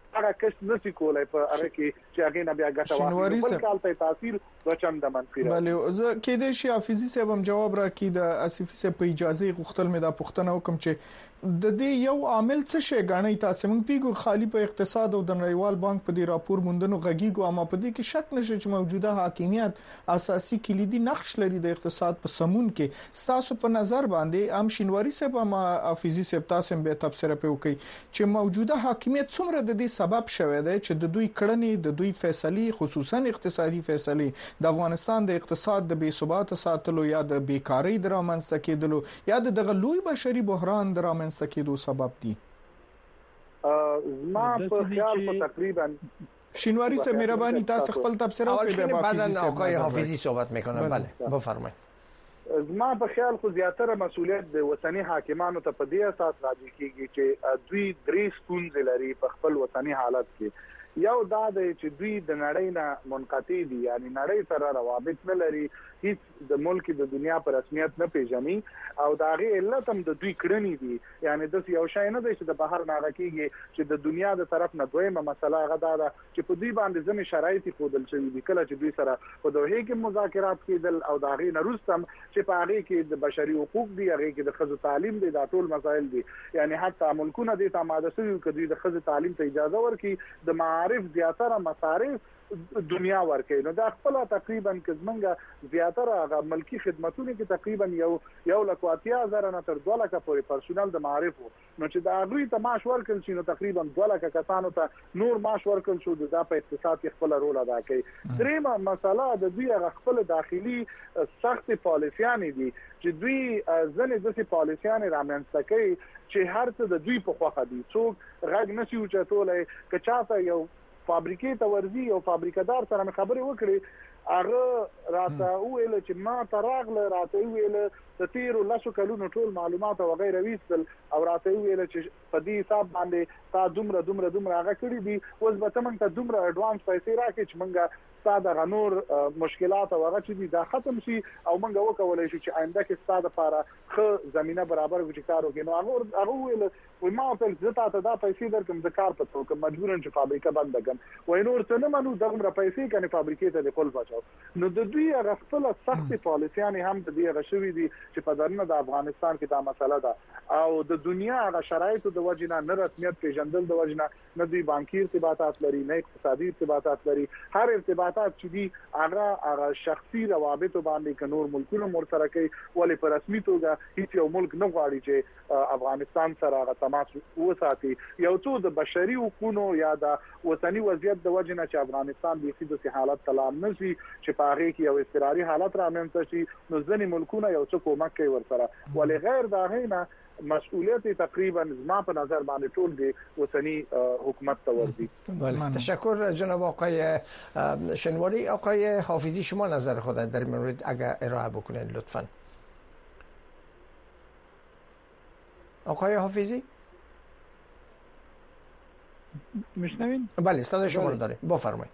هغه کس نشي کولای په هغه کې چې هغه نه بیا ګټه واخلي بل کال ته تاثیر دوچند منفي راځي. بله زه کې د شي حافظي صاحب هم جواب راکړي د اسفي صاحب په اجازه غوښتل مې دا پوښتنه وکم چې د دې یو عامل څه شي غاڼې تاسو موږ پیګو خالی په اقتصاد او د نړیوال بانک په دې راپور موندنو غږیږو اما په دې کې شک نشي چې موجوده حاکمیت اساسي کلیدي نقش لري د اقتصاد په سمون کې. تاسو په نظر باندې ام شینواری صاحب ما حافظي صاحب تاسو به تفسیر په وکي چې موجوده حاکمیت څومره د دې سبب شوی دی چې د دوی کړنې د دوی فیصله خصوصا اقتصادي فیصله د افغانستان د اقتصاد د بې ثبات ساتلو یا د بیکاری درامنځته کېدلو یا د غلوی بشري بحران درامنځته سکیدو سبب دي. ما په خیال په تقریبا شینواری صاحب مهربانی تاسو خپل تبصره وکړئ به بعدن آقای حافظی صحبت میکنن. بله بفرمایئ. زما په خیال خو زیاتره مسؤلیت د وطني حاکمانو ته په دې اساس راځي کیږي چې دوی درې ستونزې لري په خپل وطني حالت کې. یو دا دی چې دوی د نړۍ نه منقطع دي یعنی نړۍ سره روابط نه لري هیڅ د ملک د دنیا په رسمیت نه پیژني او دا غي علت هم د دوی کړنی دي یعنی د یو شای نه دی چې د بهر نه راکېږي چې د دنیا د طرف نه دویمه مسله غدا ده چې په دوی باندې ځمې شرایط خودل شوی دي کله چې دوی سره په دوه کې مذاکرات کېدل او دا غي نه روستم چې په هغه کې د بشري حقوق دي هغه کې د خځو تعلیم دي دا ټول مسایل دي یعنی حتی ملکونه د تماده شوی کدي د خځو تعلیم ته اجازه ورکړي د معارف زیاتره مصارف دنیا ورکې نو دا خپل تقریبا کزمنګه زیاتره هغه ملکی خدماتونه کې تقریبا یو یو لکواتیا زره نه تر دوه لکه پورې پرسونل د معارف نو چې دا غوي ته معاش ورکړل شي نو تقریبا دوه لکه کسانو ته نور معاش ورکړل شو د په اقتصاد کې خپل رول ادا کوي. دریمه مسله د دوی هغه خپل داخلي سخت پالیسيان دي چې دوی ځنې د پالیسيان رامنځته کوي چې هر څه د دوی په خوخه دي څوک غږ نشي اوچتولای که چاته یو فابریکې ته ورځي او فابریکادار سره خبرې وکړي هغه راته ویل چې ما تراغله راته ویل د تیرو لاسو کلونو ټول معلومات او غیره ویستل او راته ویل چې په دې حساب باندې تا دومره دومره دومره هغه کړی دي اوس به تمن ته دومره اډوانس پیسې راکې چې مونږه ساده غنور مشکلات او هغه چې دا ختم شي او مونږ وکولای شو چې آینده کې ساده لپاره خو زمينه برابر وکړو کار وکړو نو هغه هغه ویل وای ما ته زتا ته دا پیسې درکم د کار په توګه مجبورن چې فابریکه بند کړم وای نور څه نه منو دغه پیسې کنه فابریکې ته د کول بچو نو د دوی هغه خپل سخت پالیسيان هم د دې غشوي دي چې په دنه د افغانستان کې دا مسله ده او د دنیا هغه شرایط د وجنه نه رسمیت پیژندل د وجنه نه دوی بانکي ارتباطات لري نه اقتصادي ارتباطات لري هر ارتباطات چې دي هغه هغه شخصي روابط باندې ک نور ملکونو مر سره کوي ولې په رسمي توګه هیڅ یو ملک نه غواړي چې افغانستان سره هغه تماس وساتي یو څو د بشري حقوقو یا د وطني وضعیت د وجنه چې افغانستان د سیده حالت تلام نشي چې په هغه کې یو استقراري حالت رامنځته شي نو ځنې ملکونه یو څه کومک کوي ورسره ولې غیر دا نه مسئولیت تقریبا زما په نظر باندې ټول دی وطني حکومت ته ورځي. بله تشکر جناب آقای شنواری. آقای حافظی شما نظر خود در این مورد اگر ارائه بکنید لطفا. آقای حافظی میشنوین؟ بله صدای شما رو داریم بفرمایید.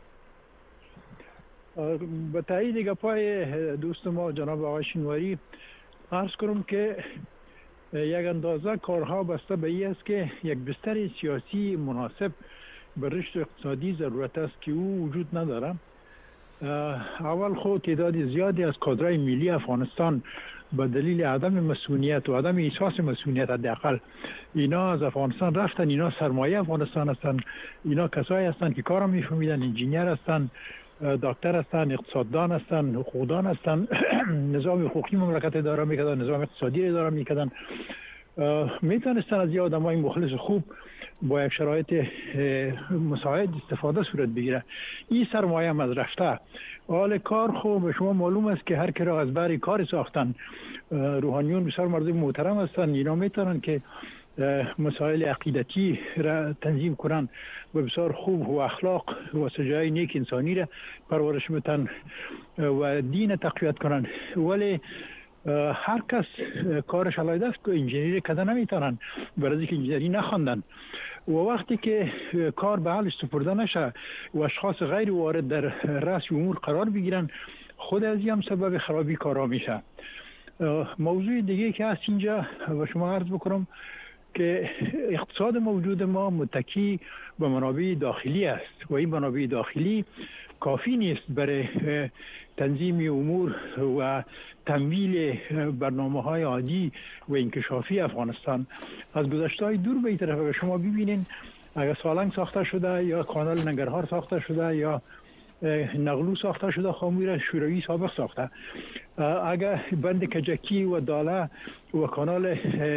به تایید گپای دوست ما جناب آقای شنواری عرض کنم که یک اندازه کارها بسته به این است که یک بستر سیاسی مناسب به رشد اقتصادی ضرورت است که او وجود نداره. اول خود تعداد زیادی از کادرهای ملی افغانستان به دلیل عدم مسئولیت و عدم احساس مسئولیت حداقل اینا از افغانستان رفتن. اینا سرمایه افغانستان هستند. اینا کسایی هستند که کارم میفهمیدن، انجینیر هستند، دکتر هستند، اقتصاددان هستند، حقوقدان هستند، نظام حقوقی مملکت اداره میکردن، نظام اقتصادی اداره میکردن. میتونستن از یه آدمای مخلص خوب با یک شرایط مساعد استفاده صورت بگیره. این سرمایه هم از رفته. حال کار خوب به شما معلوم است که هر کی را از بری کار ساختن روحانیون بسیار مردم محترم هستند. اینا میتونن که مسائل عقیدتی را تنظیم کنن و بسیار خوب و اخلاق و سجای نیک انسانی را پرورش بدن و دین تقویت کنن. ولی هر کس کارش علایده است که انجینیری کده نمیتونن برای اینکه انجینیری نخواندن و وقتی که کار به حالش سپرده نشه و اشخاص غیر وارد در رأس امور قرار بگیرن خود از این هم سبب خرابی کارا میشه. موضوع دیگه که هست اینجا و شما عرض بکنم که اقتصاد موجود ما متکی به منابع داخلی است و این منابع داخلی کافی نیست برای تنظیم امور و تمویل برنامه‌های عادی و انکشافی افغانستان. از گذشته‌های دور به این طرف اگر شما ببینین، اگر سالنگ ساخته شده یا کانال ننگرهار ساخته شده یا نغلو ساخته شده، خاموی شوروی سابق ساخته، اگر بند کجکی و داله و کانال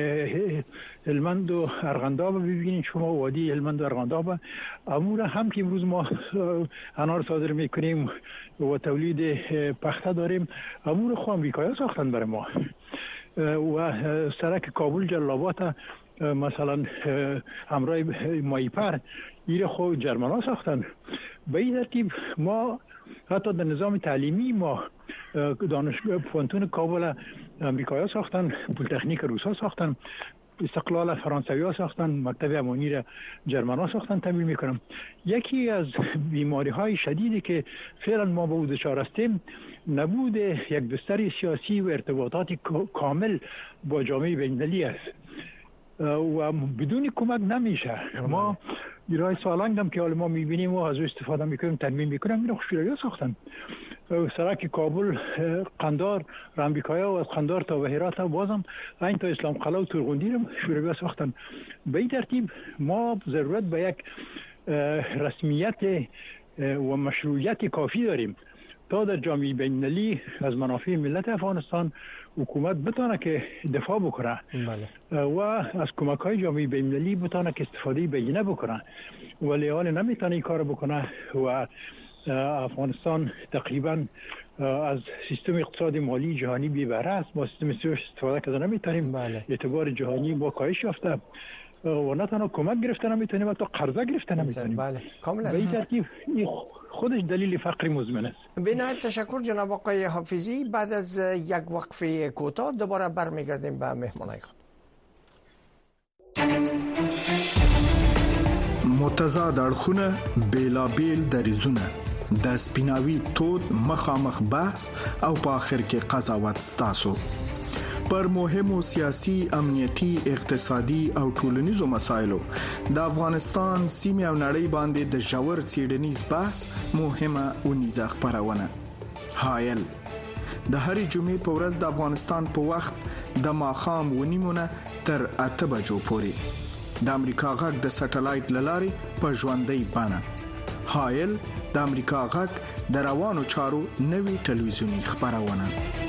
هلمند و ارغنداب ببینید شما، وادی هلمند و ارغنداب، امور هم که امروز ما انار صادر میکنیم و تولید پخته داریم، امور خو امریکایی ساختن برای ما. و سرک کابل جلال‌آباد مثلا همراه مایپر ایره خو جرمنا ساختن. به این ترتیب ما حتی در نظام تعلیمی ما دانشگاه پوانتون کابل امریکایی ساختن، پلیتکنیک روسا ساختن، استقلال فرانسوی ها ساختن، مکتب امانی را جرمن ها ساختن تمویل میکنم. یکی از بیماری های شدیدی که فعلا ما به او دچار هستیم نبود یک بستر سیاسی و ارتباطات کامل با جامعه بین‌المللی است و بدون کمک نمیشه. ما ایرای سالنگ هم که حال ما میبینیم و از استفاده میکنیم تدوین میکنیم، این خوشیرایی ساختن. سرک کابل قندار رامبیکایا و از قندار تا بهرات بازم این تا اسلام قلعه و ترغوندی رو شوروی ساختن. به این ترتیب ما ضرورت به یک رسمیت و مشروعیت کافی داریم تا در جامعه بین‌المللی از منافع ملت افغانستان حکومت بتونه که دفاع بکنه بله. و از کمک های جامعه بین‌المللی بتونه که استفاده بینه بکنه، ولی حال نمیتونه این کار بکنه و افغانستان تقریبا از سیستم اقتصادی مالی جهانی بی بهره است. ما سیستم استفاده کرده نمیتونیم بله. اعتبار جهانی با کاهش یافته و نه تنها کمک گرفته نمیتونیم و تا قرضه گرفته نمیتونیم. بله کاملا. به این ترتیب خودش دلیل فقر مزمن است. بنهایت تشکر جناب آقای حافظی. بعد از یک وقفه کوتاه دوباره برمیگردیم به مهمانای خود. متضاد اړخونه بیلابیل دریزونه د سپیناوي تود مخامخ بحث او په اخر کې قضاوت ستاسو پر مهمو سیاسي، امنیتي، اقتصادي او ټولنیزو مسایلو د افغانستان سیمه او نړۍ باندې د ژور څېړنیز بحث مهمه ونیزه خبرونه حایل د هرې جمعې په ورځ د افغانستان په وخت د ماخام ونیمونه تر اته بجو پورې د امریکا غږ د سټلایټ للارې په ژوندۍ بڼه حایل د امریکا غږ د روانو چارو نوي ټلویزیونی خبرونه.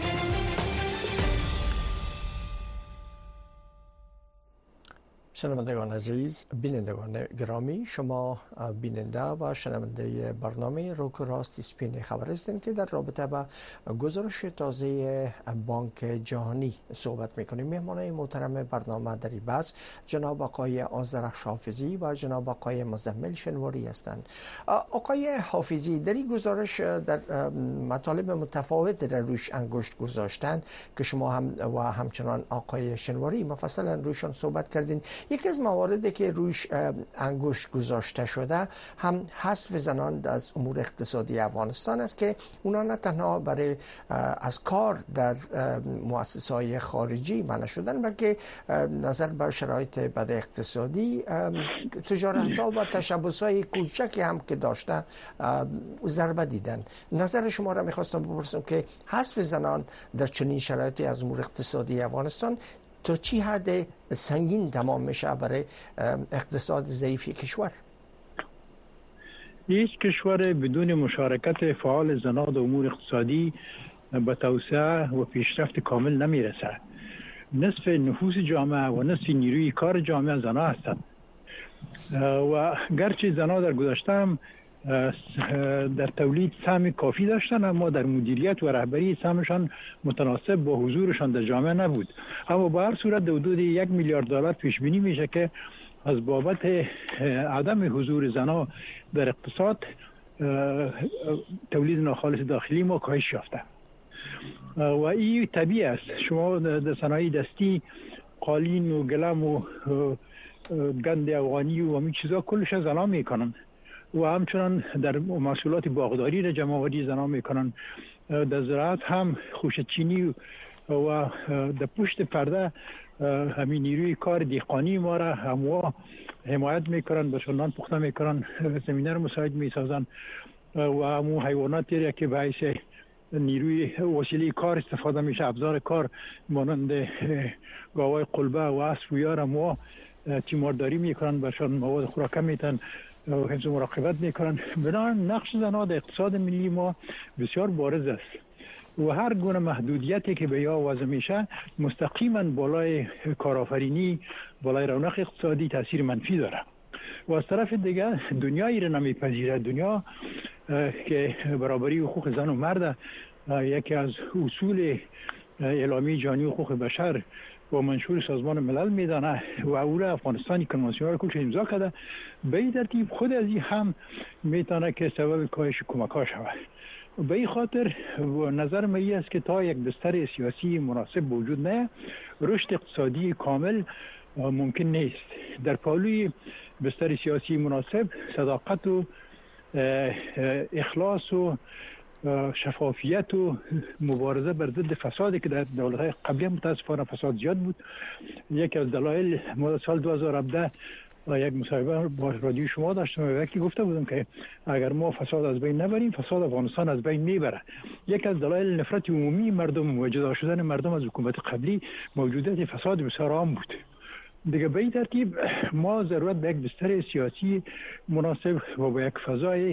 شنوندگان عزیز، بینندگان گرامی، شما بیننده و شنونده برنامه روک راست سپین خبر هستید که در رابطه با گزارش تازه بانک جهانی صحبت میکنیم. مهمانان محترم برنامه در این بحث جناب آقای آذرخش حافظی و جناب آقای مزمل شنواری هستند. آقای حافظی، در این گزارش در مطالب متفاوت در روش انگشت گذاشتن که شما هم و همچنان آقای شنواری مفصلا روشان صحبت کردین. یکی از مواردی که رویش انگشت گذاشته شده هم حذف زنان از امور اقتصادی افغانستان است که اونا نه تنها برای از کار در مؤسسه‌های خارجی منع شدن، بلکه نظر به شرایط بد اقتصادی تجارت‌ها و تشبس‌های کوچکی هم که داشته ضربه دیدن. نظر شما را می‌خواستم بپرسم که حذف زنان در چنین شرایطی از امور اقتصادی افغانستان تا چی حد سنگین تمام میشه برای اقتصاد ضعیف کشور؟ هیچ کشور بدون مشارکت فعال زنان در امور اقتصادی به توسعه و پیشرفت کامل نمیرسه. نصف نفوس جامعه و نصف نیروی کار جامعه زنان هستند و گرچه زنان در گذشته هم در تولید سهم کافی داشتن، اما در مدیریت و رهبری سهمشان متناسب با حضورشان در جامعه نبود. اما به هر صورت در حدود یک میلیارد دلار پیش بینی میشه که از بابت عدم حضور زنان در اقتصاد تولید ناخالص داخلی ما کاهش یافته و این طبیعی است. شما در صنایع دستی قالین و گلم و گند افغانی و همین چیزا کلش زنان میکنن و همچنان در محصولات باغداری را جمع آوری زنان میکنن. در زراعت هم خوشچینی و در پشت پرده همین نیروی کار دهقانی ما را همواره حمایت میکنن، بسیار پخته میکنن، زمینه رو مساعد میسازن و همون حیواناتی که باعث نیروی وسیله کار استفاده میشه، ابزار کار مانند گاوای قلبه و اسب و یار ما تیمارداری میکنن، برشان مواد خوراکه میتن و حفظ مراقبت میکنن. بنابراین نقش زنان در اقتصاد ملی ما بسیار بارز است و هر گونه محدودیتی که به یا وضع میشه مستقیما بالای کارآفرینی، بالای رونق اقتصادی تاثیر منفی داره. و از طرف دیگه دنیایی را نمیپذیره. دنیا که برابری حقوق زن و مرد یکی از اصول اعلامیه جهانی حقوق بشر و منشور سازمان ملل میدانه و او افغانستانی کنوانسیون کلش امضا کرده، به این ترتیب خود از این هم میتونه که سبب کاهش کمک ها شود. به این خاطر نظر من است که تا یک بستر سیاسی مناسب وجود نه، رشد اقتصادی کامل ممکن نیست. در پالوی بستر سیاسی مناسب صداقت و اخلاص و شفافیت و مبارزه بر ضد فسادی که در دولت‌های قبلی متاسفانه فساد زیاد بود. یکی از دلایل ما سال دو هزار و هفده یک مصاحبه با رادیو شما داشتم و یکی گفته بودم که اگر ما فساد از بین نبریم فساد افغانستان از بین میبره. یک از دلایل نفرت عمومی مردم و جدا شدن مردم از حکومت قبلی موجودیت فساد بسیار عام بود. دیگه به این ترتیب ما ضرورت به یک بستر سیاسی مناسب و به یک فضای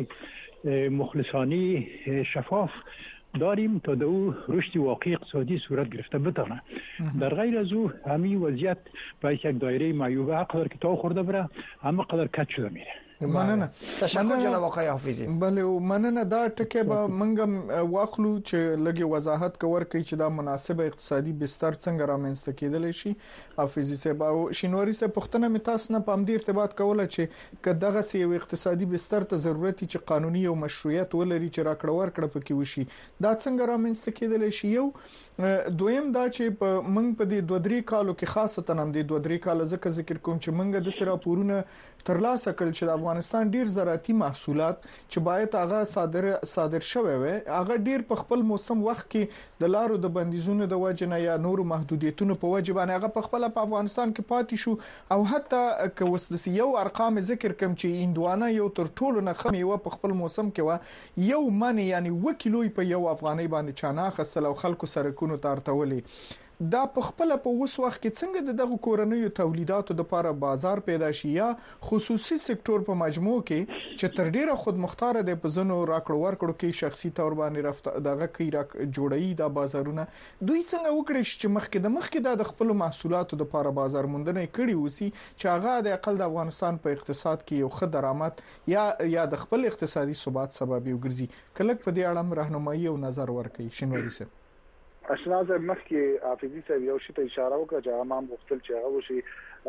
مخلصانه شفاف داریم تا در او رشد واقعی اقتصادی صورت گرفته بتانه. در غیر از او همین وضعیت به یک دایره معیوبه قدر که تا خورده بره همه قدر کج شده میره. مننه. تشکر جناب آقای حافظی. بله مننه. دا ټکي به منګم واخلو چې لګي وضاحت کور کوي چې دا مناسبه اقتصادي بستر څنګه رامنځته کېدلی شي. حافظي صاحب او شینواری صاحب پښتنه متاس نه پام دې ارتباط کوله چې کداغه سی اقتصادي بستر ته ضرورت چې قانوني او مشروعیت ولري چې راکړه ورکړه پکې وشي، دا څنګه رامنځته کېدلی شي. یو دویم دا چې په منګ په دې دوه درې کالو کې خاصه هم دې دوه درې کال ذکر ذکر کوم چې منګ د سره پورونه ترلاسه کړل چې د افغانستان ډیر زراعتي محصولات چې باید هغه صادر صادر شوی وي هغه ډیر په خپل موسم وخت کې د لارو د بندیزونو د وجنه یا نورو محدودیتونو په وجه باندې هغه په خپل په افغانستان کې پاتې شو. او حتی که وسدسي یو ارقام ذکر کوم چې اندوانه یو تر ټولو نه خمي و په خپل موسم کې و یو منی یعنی وکیلوي په یو افغاني باندې چانه خصل او خلکو سرکونو تارتولې. دا په خپل په اوس وخت کې څنګه دغه کورنیو تولیداتو د لپاره بازار پیدا شي یا خصوصي سکتور په مجموع کې چې تر ډیره خود مختار دی په زنو راکړو ورکړو کې شخصي تور باندې رفت دغه کې را جوړي د بازارونه دوی څنګه وکړي چې مخکې د مخکې د خپل محصولاتو د لپاره بازار موندنه کړي وسی چې هغه د اقل د افغانستان په اقتصاد کې یو ښه درآمد یا یا د خپل اقتصادي ثبات سبب وګرځي. کله په دې اړه راهنمایي او نظر ورکړي. شینواری صاحب اشناز مخکې حافظي صاحب یو شی ته اشاره وکړه چې هغه ما غوښتل چې هغه وشي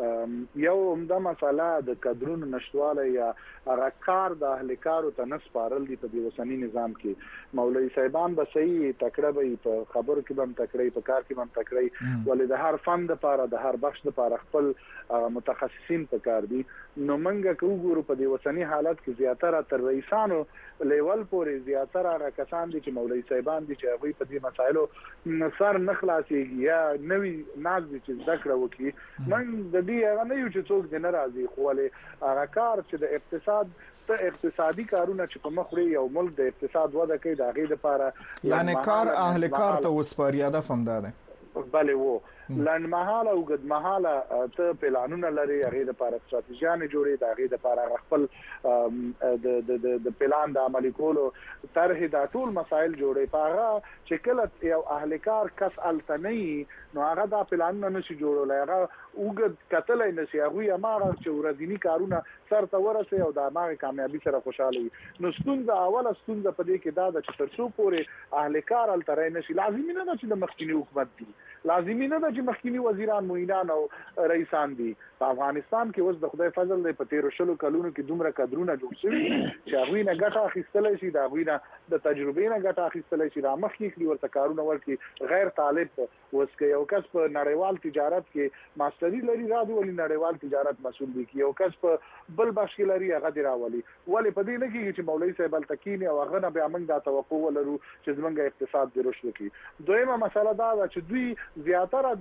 یو عمده مسله د کډرونو نشټواله یا هغه کار د اهل کارو ته نسپارل دي په دې وسنی نظام کې. مولوی صاحبان به صحیح تکړه به په خبرو کې هم تکړه په کار کې هم تکړه ولې د هر فن لپاره د هر بخش لپاره خپل متخصصین په کار دي. نو منګه کو ګورو په دې وسنی حالت کې زیاتره تر رئیسانو لیول پورې زیاتره هغه کسان دي چې مولوی صاحبان دي چې هغه په دې مسایلو سر نخلاصي یا نوی ناز دي چې ذکر وکي. من د دې هغه نه یو چې څوک د ناراضي خو له هغه کار چې د اقتصاد ته اقتصادي کارونه چې په مخ لري یو ملک د اقتصاد وده کوي د هغه لپاره یعنی کار اهل کار ته وسپاریا ده فهمداده. بله وو لنمحاله او قدمحاله ته پلانونه لري هغه لپاره استراتیژیانه جوړي د هغه لپاره خپل د د د پلان د عملي کولو طرح د ټول مسایل جوړي. پاغه چې کله یو اهل کار کس التنی نو هغه دا پلانونه نشي جوړولای، هغه وګد کتلای نشي، هغه اماره چې ورځنی کارونه سر ته ورسي او د اماره کامیابی سره خوشاله وي. نو ستونزه اوله ستونزه په دې کې دا د چې تر څو پورې اهل کار الترای نشي لازمي نه ده چې د مخکینی حکومت دي، لازمي نه ده چې مخکینی وزیران معینان او رئیسان دي. په افغانستان کې اوس د خدای فضل دی په تیرو شلو کلونو کې دومره کډرونه جوړ شوي چې هغوی نه ګټه اخیستلی شي، د هغوی نه د تجربې نه ګټه اخیستلی شي، را مخکې کړي ورته کارونه ورکړي. غیر طالب اوس که یو کس په نړیوال تجارت کې ماستري لري را دي ولې نړیوال تجارت مسؤل دي، یو کس په بل بخش کې لري هغه دې راولي. ولې په دې نه کېږي چې مولوي صاحب هلته کیني او هغه نه بیا موږ دا توقع ولرو چې زموږ اقتصاد دې رشد وکړي. دویمه مسله دا ده چې دوی زیاتره د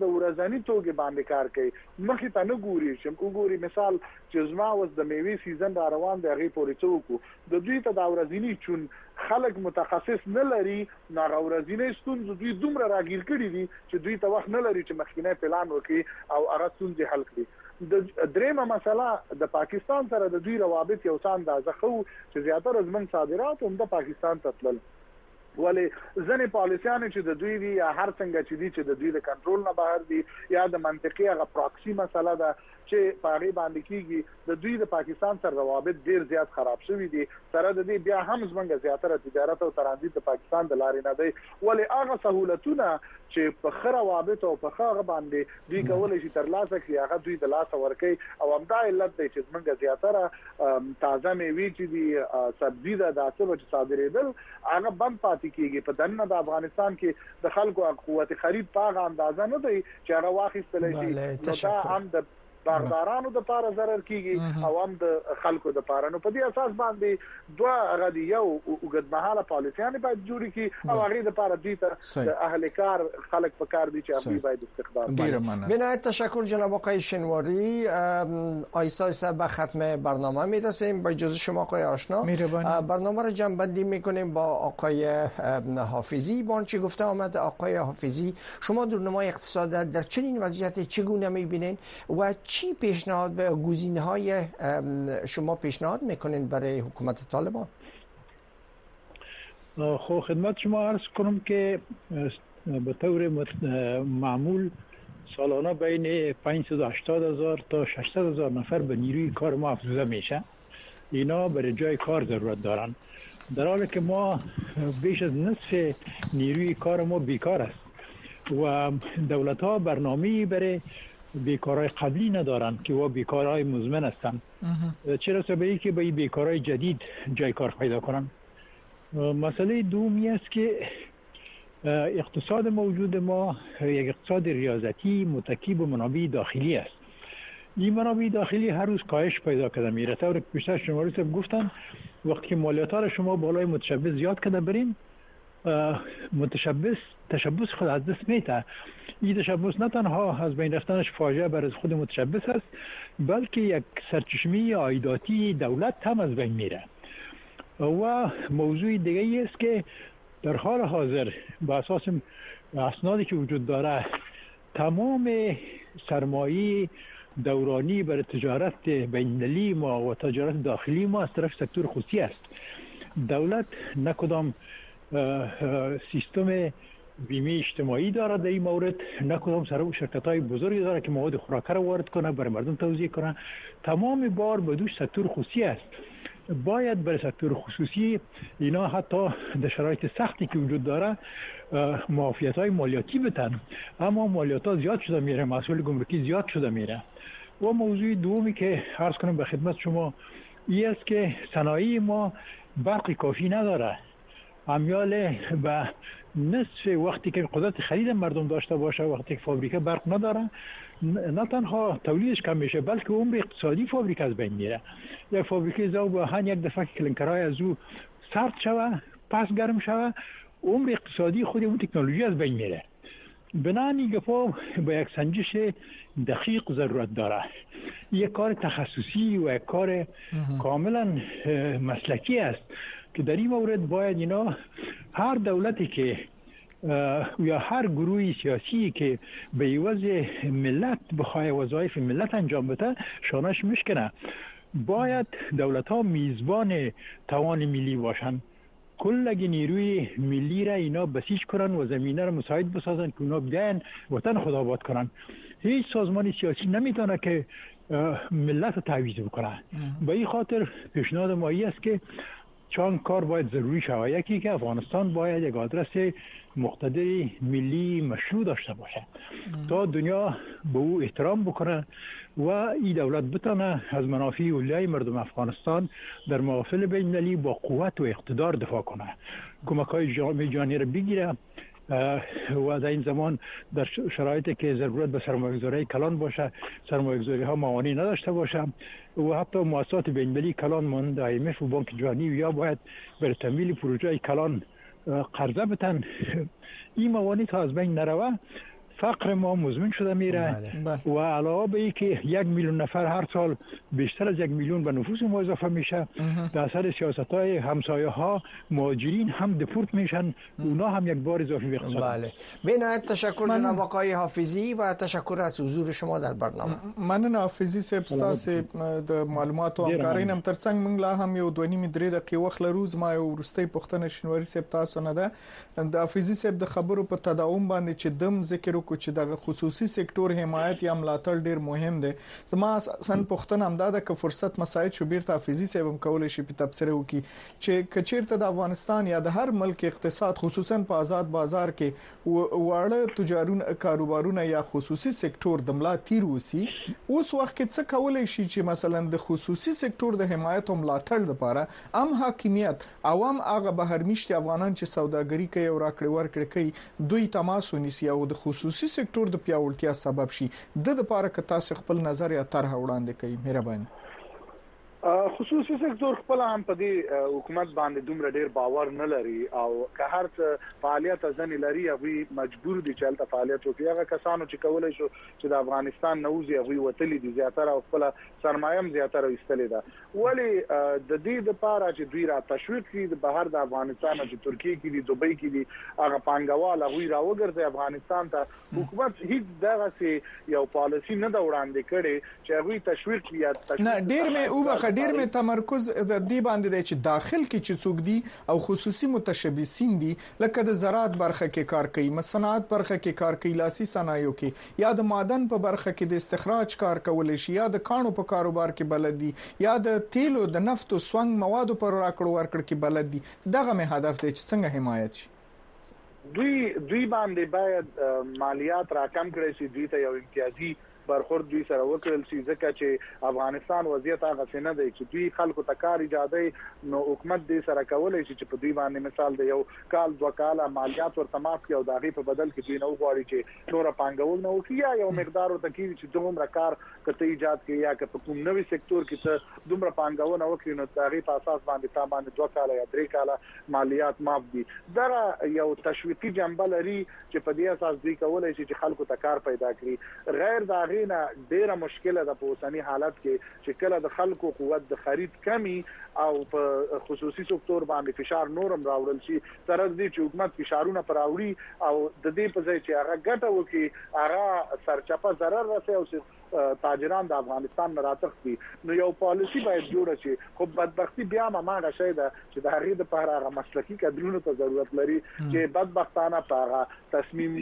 په ورځنی توګه باندې کار کوي مخې ته نه ګوري چې وګوري مثال چې زما اوس د میوې سیزن را روان دی هغه پورې څوک د دوی ته د ورځنی چون خلک متخصص نه لري نو ورځنی ستونزې دوی دومره راګیر کړي دي چې دوی ته وخت نه لري چې مخکینه پلان وکړي او هغه ستونزې حل کړي. د درېمه مسله د پاکستان سره د دوی روابط یو څه اندازه خو چې زیاتره زمون صادرات هم د پاکستان ته تلل ولی ځنې پالیسیانه چې د دوی دی یا هر څنګه چې دی چې د دوی د کنټرول نه بهر دي یا د منطقي هغه پراکسی مسله ده چې پاره باندې کیږي د دوی د پاکستان سره روابط ډیر زیات خراب شوي دي سره د دې بیا هم زمونږ زیاتره تجارت او ترانزیت د پاکستان د لارې نه دی ولی هغه سہولتونه چې په خره روابط او په خره باندې دوی کولای شي ترلاسه کړي هغه دوی د لاس ورکې او همدا علت دی چې زمونږ زیاتره تازه میوه چې دي سبزی ده د څه چې صادریدل هغه بند پاتې کیږي په دنه د افغانستان کې د خلکو قوت خرید په اندازه نه دی چې هغه واخیستل شي نو دا هم د باغدارانو د پاره ضرر کیږي او هم د خلکو د پاره نو په دې اساس باندې دوه هغه دی یو وګدمحاله پالیسیانه باید جوړی کی او هغه د پاره دي ته د اهل کار خلک په کار دي چې هغه باید استخدام کړي. بنایت تشکر جناب آقای شنواری. آیسته آیسته به ختم برنامه میرسیم. با اجازه شما آقای آشنا برنامه رو جمع بندی میکنیم با آقای حافظی. با آنچه گفته آمد آقای حافظی شما دورنمای اقتصاد در چنین وضعیت چگونه میبینین و چی پیشنهاد و گزینه‌های شما پیشنهاد میکنین برای حکومت طالبان؟ خب خدمت شما عرض کنم که به طور معمول سالانه بین پانصد و هشتاد هزار تا ششصد هزار نفر به نیروی کار ما افزوده میشه. اینا برای جای کار ضرورت دارن در حالی که ما بیش از نصف نیروی کار ما بیکار است و دولت ها برنامه‌ای برای بیکارای قبلی ندارن که و بیکارای مزمن هستن چرا سببی که به این بیکارای جدید جای کار پیدا کنن. مسئله دومی است که اقتصاد موجود ما یک اقتصاد ریاضتی متکی به منابع داخلی است. این منابع داخلی هر روز کاهش پیدا کرده میره. طور که پیشتر شما صاحب گفتن وقتی که مالیات ها شما بالای متشبث زیاد کرده برین متشبث تشبث خود از دست میته. این تشبث نه تنها از بین رفتنش فاجعه بر خود متشبث است بلکه یک سرچشمه عایداتی دولت هم از بین میره. و موضوع دیگه ای است که در حال حاضر با اساس اسنادی که وجود داره تمام سرمایه دورانی برای تجارت بین‌المللی ما و تجارت داخلی ما از طرف سکتور خصوصی است. دولت نه کدام سیستم بیمه اجتماعی داره در این مورد، نه کدام سر شرکت‌های بزرگی داره که مواد خوراک را وارد کنه برای مردم توزیع کنه. تمام بار به دوش سکتور خصوصی است. باید برای سکتور خصوصی اینا حتی در شرایط سختی که وجود داره معافیت‌های مالیاتی بتن، اما مالیات‌ها زیاد شده میره، محصول گمرکی زیاد شده میره. و موضوع دومی که عرض کنم به خدمت شما این است که صنایع ما برق کافی نداره. امیال به نصف وقتی که قدرت خرید مردم داشته باشه وقتی که فابریکه برق نداره نه تنها تولیدش کم میشه بلکه عمر اقتصادی فابریکه از بین میره. یک فابریکه زو به هن یک دفعه کلنکرای از او سرد شوه پس گرم شوه عمر اقتصادی خود اون تکنولوژی از بین میره. بنابراین گپا با یک سنجش دقیق ضرورت داره. یک کار تخصصی و یک کار کاملا مسلکی است که در این مورد باید اینا هر دولتی که یا هر گروهی سیاسی که به عوض ملت بخواه وظایف ملت انجام بده شانش مشکنه. باید دولت ها میزبان توان ملی باشن، کل نیروی ملی را اینا بسیج کنن و زمینه را مساعد بسازن که اونا بیاین وطن خود آباد کنن. هیچ سازمان سیاسی نمیتونه که ملت تعویض بکنه. به این خاطر پیشنهاد ما است که چند کار باید ضروری شود. یکی که افغانستان باید یک آدرس مقتدر ملی مشروع داشته باشه تا دنیا به او احترام بکنه و این دولت بتونه از منافع اولیای مردم افغانستان در محافل بین‌المللی با قوت و اقتدار دفاع کنه، کمک‌های جانی را بگیره و در این زمان در شرایطی که ضرورت به سرمایه‌گذاری کلان باشه سرمایه‌گذاری ها موانع نداشته باشه و حتی مؤسسات بین‌المللی کلان مانند آی ام اف و بانک جهانی یا باید برای تمویل پروژه کلان قرضه بتن. این موانع تا از بین نروه فقر ما مزمن شده میره و علاوه به این که یک میلیون نفر هر سال بیشتر از یک میلیون به نفوس ما اضافه میشه، در اثر سیاست‌های همسایه ها مهاجرین هم دپورت میشن، اونا هم یک بار اضافی به اقتصاد. بله. بنایت تشکر جناب آقای حافظی و تشکر از حضور شما در برنامه. مننه حافظی صاحب ستاسو د معلوماتو او همکارینم ترڅنګ موږ لا هم یو دوه نیمې درې دقیقې وخت لرو. ما یو ورستۍ پوښتنه شنواری صاحب تاسو نه ده د حافظي صاحب د خبرو په تداوم باندې چې دم ذکر وکړو چې د خصوصي سکتور حمایت یا ملاتړ ډیر مهم دی. زما اساساً پوښتنه هم ده چې فرصت مساعد شو بیرته حافظي صاحب هم کولای شي په تبصره وکړي چې کچیرته د افغانستان یا د هر ملک اقتصاد خصوصاً په آزاد بازار کې واړه تجارون کاروبارونه یا خصوصي سکتور د ملا تیر وسی، اوس وخت کې څه کولای شي چې مثلا د خصوصي سکتور د حمایت او ملاتړ لپاره عام حاکمیت عوام هغه بهرمیشتي افغانان چې سوداګري کوي او راکړې ورکړې کوي دوی تماس ونیسي او د خصوصي سکتور د پیاوړتیا سبب شي. د لپاره که تاسو خپل نظر یا طرح وړاندې کړئ مهرباني. خصوصي سکتور خپل هم په دې حکومت باندې دومره ډیر باور نه لري او که هر څه فعالیت ځنې لري هغه مجبور دي چې هلته فعالیت وکړي. هغه کسانو چې کولای شو چې د افغانستان نوځي هغه وتلي دي زیاتره او خپل سرمایه هم زیاتره ایستلې ده. ولی د دې لپاره چې دوی را تشویق کړي د بهر د افغانستان چې ترکیه کې دي دوبۍ کې دي هغه پانګوال هغه را وګرځي افغانستان ته. حکومت هیڅ دغه سي یو پالیسی نه دا وړاندې کړي چې هغه تشویق کړي. نه ډیر مې او ډیر مې تمرکز د دې باندې دی چې داخل کې چې څوک دي او خصوصي متشبثین دي لکه د زراعت برخه کې کار کوي، صنعت برخه کې کار کوي، لاسي صنایعو کې یا د معدن په برخه کې د استخراج کار کول شي یا د کانو په کاروبار کې بلد دي یا د تیلو د نفت او سونګ موادو پر راکړو ورکړ کې بلد دي. دغه مې هدف دی چې څنګه حمایت شي. دوی دوی باندې باید مالیات راکم کړي شي، دوی ته یو امتیازي برخورد دوی سره وکړل شي ځکه چې افغانستان وضعیت هغه څنګه دی چې دوی خلکو ته کار ایجادي نو حکومت دې سره کولای شي چې په دوی باندې مثال د یو کال دوه کاله مالیات ورته معاف کړي او د هغې په بدل کې دوی نو غواړي چې نور پانګول نه وکړي یا یو مقدار ورته کړي چې دومره کار کته ایجاد کړي یا که په کوم نوي سکتور کې ته دومره پانګونه وکړي نو د هغې په اساس باندې تا باندې دوه کاله یا درې کاله مالیات معاف دي. دا یو تشویقي جنبه لري چې په دې اساس دوی کولای شي چې خلکو ته کار پیدا کړي. غیر د نه ډیره مشکله ده په اوسنی حالت کې چې کله د خلکو قوت د خرید کمی او په خصوصي سکتور باندې فشار نورم راوړل شي تر دې چې حکومت فشارونه پر راوړي او د دې په ځای چې هغه ګټه وکړي هغه سرچپه ضرر رسي او تاجران د افغانستان نه راتښتي. نو یو پالیسی باید جوړه شي. خو بدبختی بیا ماغه شی ده چې د هغې لپاره هغه مسلکي کادرونو ته ضرورت لري چې بدبختانه په هغه تصمیم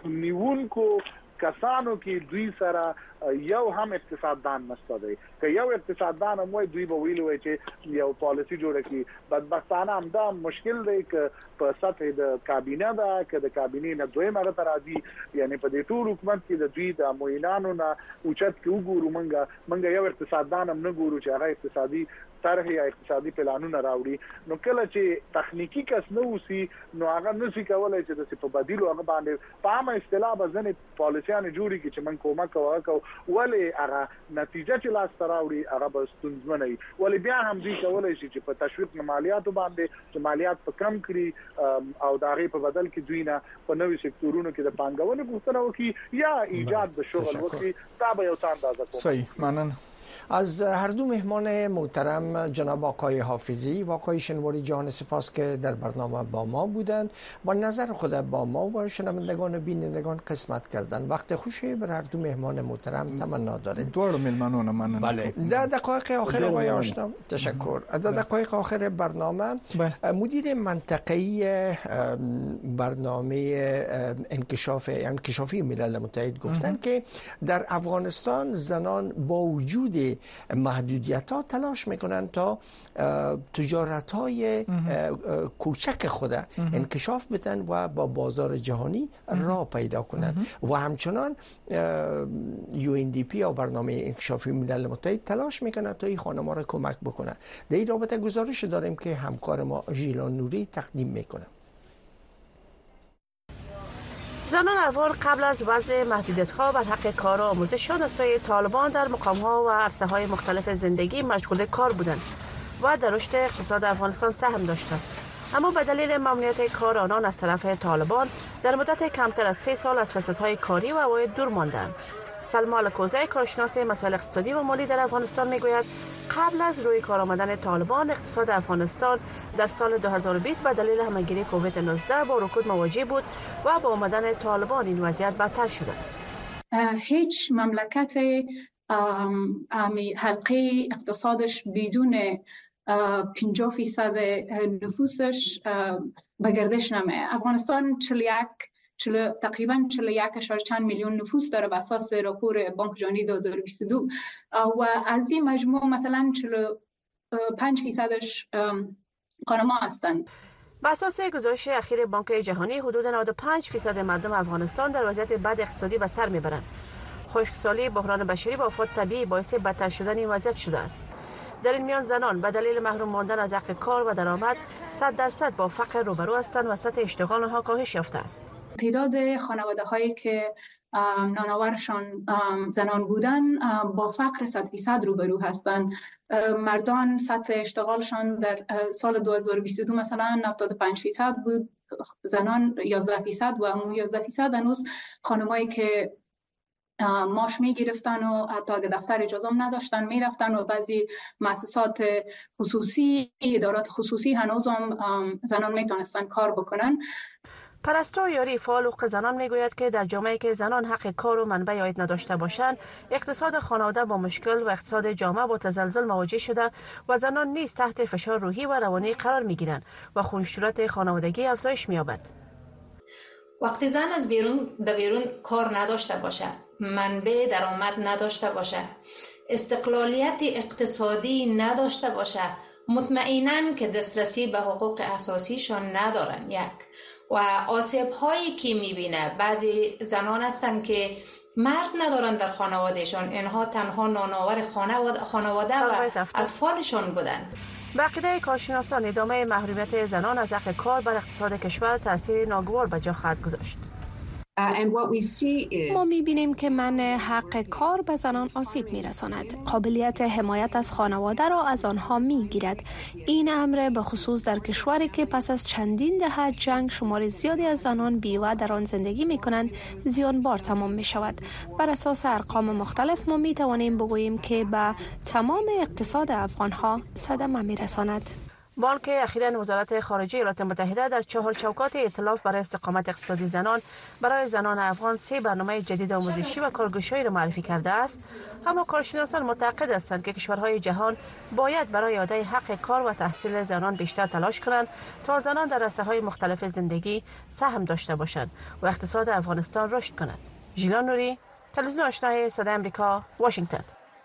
نیونکو کسانو کې دوی سره یو هم اقتصاددان نشته دی. که یو اقتصاددان هم وای دوی به ویل وای چې یو پالیسی جوړه کړي. بدبختانه هم دا مشکل دی که په سطح د کابینه ده که د کابینې نه دوی مغه ته راځي یعنی په دې ټول حکومت کې د دوی د معینانو نه اوچت کې وګورو منګه منګه یو اقتصاددان هم نه ګورو چې هغه اقتصادي طرح یا اقتصادي پلانونه راوړي. نو کله چې تخنیکی کس نه وسی نو هغه نشي کولای چې د په بدیلو هغه باندې په عامه اصطلاح بزنه پالیسیان جوړي کې چې من کومه کوه کو ولی هغه نتیجه چې لاس تراوړي هغه به ستونزمنه وي. ولی بیا هم دوی کولای شي چې په تشویق مالیاتو باندې چې مالیات په کم کړي او د هغې په بدل کې دوی نه په نوي سکتورونو کې د پانګونې غوښتنه وکړي یا ایجاد د شغل وکړي. دا به یو څه اندازه کوم. صحیح مانن. از هر دو مهمان محترم جناب آقای حافظی و آقای شنواری جان سپاس که در برنامه با ما بودند و نظر خود با ما و شنوندگان و بینندگان قسمت کردند. وقت خوشی بر هر دو مهمان محترم تمنا داریم. دوار مهمانان من. بله. در دقایق آخر آقای آشنا تشکر. در دقایق آخر برنامه مدیر منطقه‌ای برنامه انکشاف انکشافی ملل متحد گفتند که در افغانستان زنان با وجود محدودیت ها تلاش میکنن تا تجارت های کوچک خود انکشاف بدن و با بازار جهانی راه پیدا کنن و همچنان یو ان دی پی یا برنامه انکشافی ملل متحد تلاش میکنن تا این خانم‌ها را کمک بکنن. در این رابطه گزارش داریم که همکار ما ژیلان نوری تقدیم میکنه. زنان افغان قبل از وضع محدودیت‌ها بر حق کار و آموزششان از سوی طالبان در مقام‌ها و عرصه‌های مختلف زندگی مشغول کار بودند و در رشد اقتصاد افغانستان سهم داشتند. اما به دلیل ممنوعیت کار آنان از طرف طالبان در مدت کمتر از سه سال از فرصت‌های کاری و عواید دور ماندند. سلما الکوزی، کارشناس مسائل اقتصادی و مالی در افغانستان میگوید قبل از روی کار آمدن طالبان اقتصاد افغانستان در سال دو هزار و بیست به دلیل همهگیری کووید نوزده با رکود مواجه بود و با آمدن طالبان این وضعیت بدتر شده است. هیچ مملکت حلقه اقتصادش بدون پنجاه فیصد نفوسش به گردش نمیه. افغانستان چهل و یک چل تقریبا چهل و یک اشاره چند میلیون نفوس داره به اساس راپور بانک جهانی دو هزار و بیست و دو و از این مجموع مثلا چهل و پنج فیصدش خانم‌ها هستند. به اساس گزارش اخیر بانک جهانی حدود نود و پنج فیصد مردم افغانستان در وضعیت بد اقتصادی به سر میبرند. خشکسالی، بحران بشری و آفات طبیعی باعث بدتر شدن این وضعیت شده است. در این میان زنان به دلیل محروم ماندن از حق کار و درآمد صد درصد با فقر روبرو هستند و سطح اشتغال آنها کاهش یافته است. تعداد خانواده هایی که نانآورشان زنان بودن با فقر صد فیصد روبرو هستند. مردان سطح اشتغالشان در سال دو هزار و بیست و دو مثلا هفتاد و پنج فیصد بود، زنان یازده فیصد و اون یازده فیصد هنوز خانمایی که معاش می گرفتن و حتی اگه دفتر اجازه نداشتن می رفتن و بعضی مؤسسات خصوصی، ادارات خصوصی هنوز هم زنان می تونستن کار بکنن. پرستو یاری فعال حقوق زنان میگوید که در جامعه‌ای که زنان حق کار و منبع عاید نداشته باشند، اقتصاد خانواده با مشکل و اقتصاد جامعه با تزلزل مواجه شده و زنان نیز تحت فشار روحی و روانی قرار میگیرند و خشونت خانوادگی افزایش می‌یابد. وقتی زن از بیرون در بیرون کار نداشته باشه، منبع درآمد نداشته باشه، استقلالیت اقتصادی نداشته باشه، مطمئناً که دسترسی به حقوق اساسیشان ندارن. یک و آسیب هایی که میبینه، بعضی زنان هستن که مرد ندارن در خانوادهشان، اینها تنها نانآور خانواده و اطفالشان بودن. بقیده کارشناسان ادامه محرومیت زنان از حق کار بر اقتصاد کشور تاثیر ناگوار به جا خواهد گذاشت. ما می‌بینیم که منع حق کار به زنان آسیب می‌رساند. قابلیت حمایت از خانواده را از آنها می‌گیرد. این امر به خصوص در کشوری که پس از چندین دهه جنگ شمار زیادی از زنان بیوه در آن زندگی می‌کنند زیانبار تمام می‌شود. بر اساس ارقام مختلف ما می‌توانیم بگوییم که به تمام اقتصاد افغان‌ها صدمه می‌رساند. بانک اخیراً وزارت خارجه ایالات متحده در چهار چوکات ائتلاف برای استقامت اقتصادی زنان برای زنان افغان سه برنامه جدید آموزشی و کارگشایی را معرفی کرده است. اما کارشناسان معتقد هستند که کشورهای جهان باید برای اعادۀ حق کار و تحصیل زنان بیشتر تلاش کنند تا زنان در رشته‌های مختلف زندگی سهم داشته باشند و اقتصاد افغانستان رشد کند. ژیلان نوری، تلویزیون آشنای صدای امریکا، واشنگتن.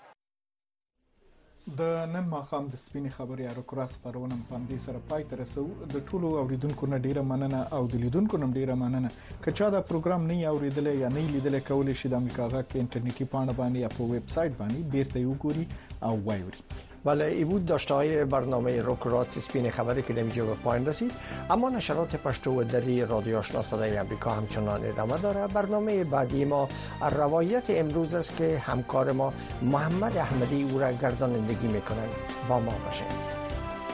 د نن ماښام د سپینې خبرې اروکرا خپرونه په همدې سره پای ته رسو. د ټولو اوریدونکو نه ډیره مننه او د لیدونکو نه ډیره مننه. که چا دا پروګرام نه اوریدلی یا نه لیدلی کولی شي د امریکا غږ په انټرنیټي پاڼه باندې یا په ویب سایت باندې بیرته یې وګوري او وایوري. بله ای بود داشته های برنامه روک راست سپین خبری که نمیجا به پایین رسید، اما نشرات پشتو و دری رادیو آشنا صدای امریکا همچنان ادامه داره. برنامه بعدی ما روایت امروز است که همکار ما محمد احمدی او را گردانندگی میکنن. با ما باشید.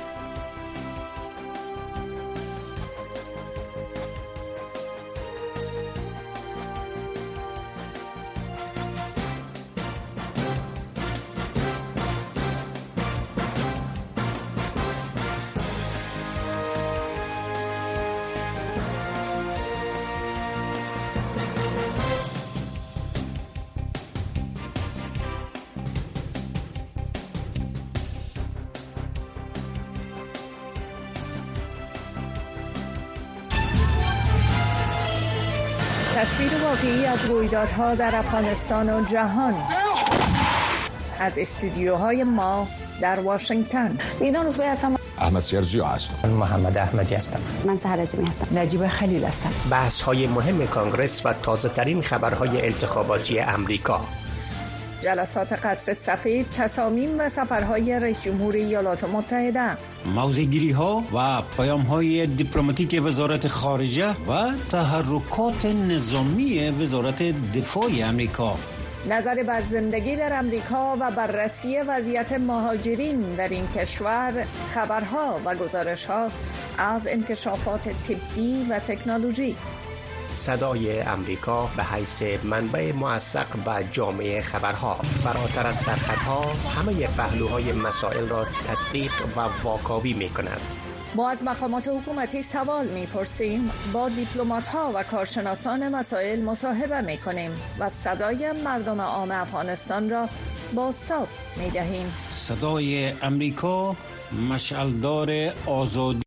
تصویر واقعی از رویدادها در افغانستان و جهان از استودیوهای ما در واشنگتن. اینا روزبه هستم. احمد سیرجی هستم. محمد احمدی هستم. من سحر عظیمی هستم. نجیب خلیل هستم. بحث های مهم کانگرس و تازه ترین خبرهای انتخاباتی امریکا. جلسات قصر سفید، تصامیم و سفرهای رئیس جمهور ایالات متحده. موضع‌گیری ها و پیام های دیپلماتیک وزارت خارجه و تحرکات نظامی وزارت دفاع امریکا. نظر بر زندگی در امریکا و بررسی وضعیت مهاجرین در این کشور، خبرها و گزارش‌ها از انکشافات طبی و تکنولوژی. صدای امریکا به حیث منبع موثق و جامع خبرها، فراتر از سرحدها همه پهلوهای مسائل را تدقیق و واکاوی می کند. ما از مقامات حکومتی سوال می‌پرسیم، با دیپلمات‌ها و کارشناسان مسائل مصاحبه می‌کنیم و صدای مردم عام افغانستان را بازتاب می‌دهیم. صدای امریکا، مشعلدار آزادی.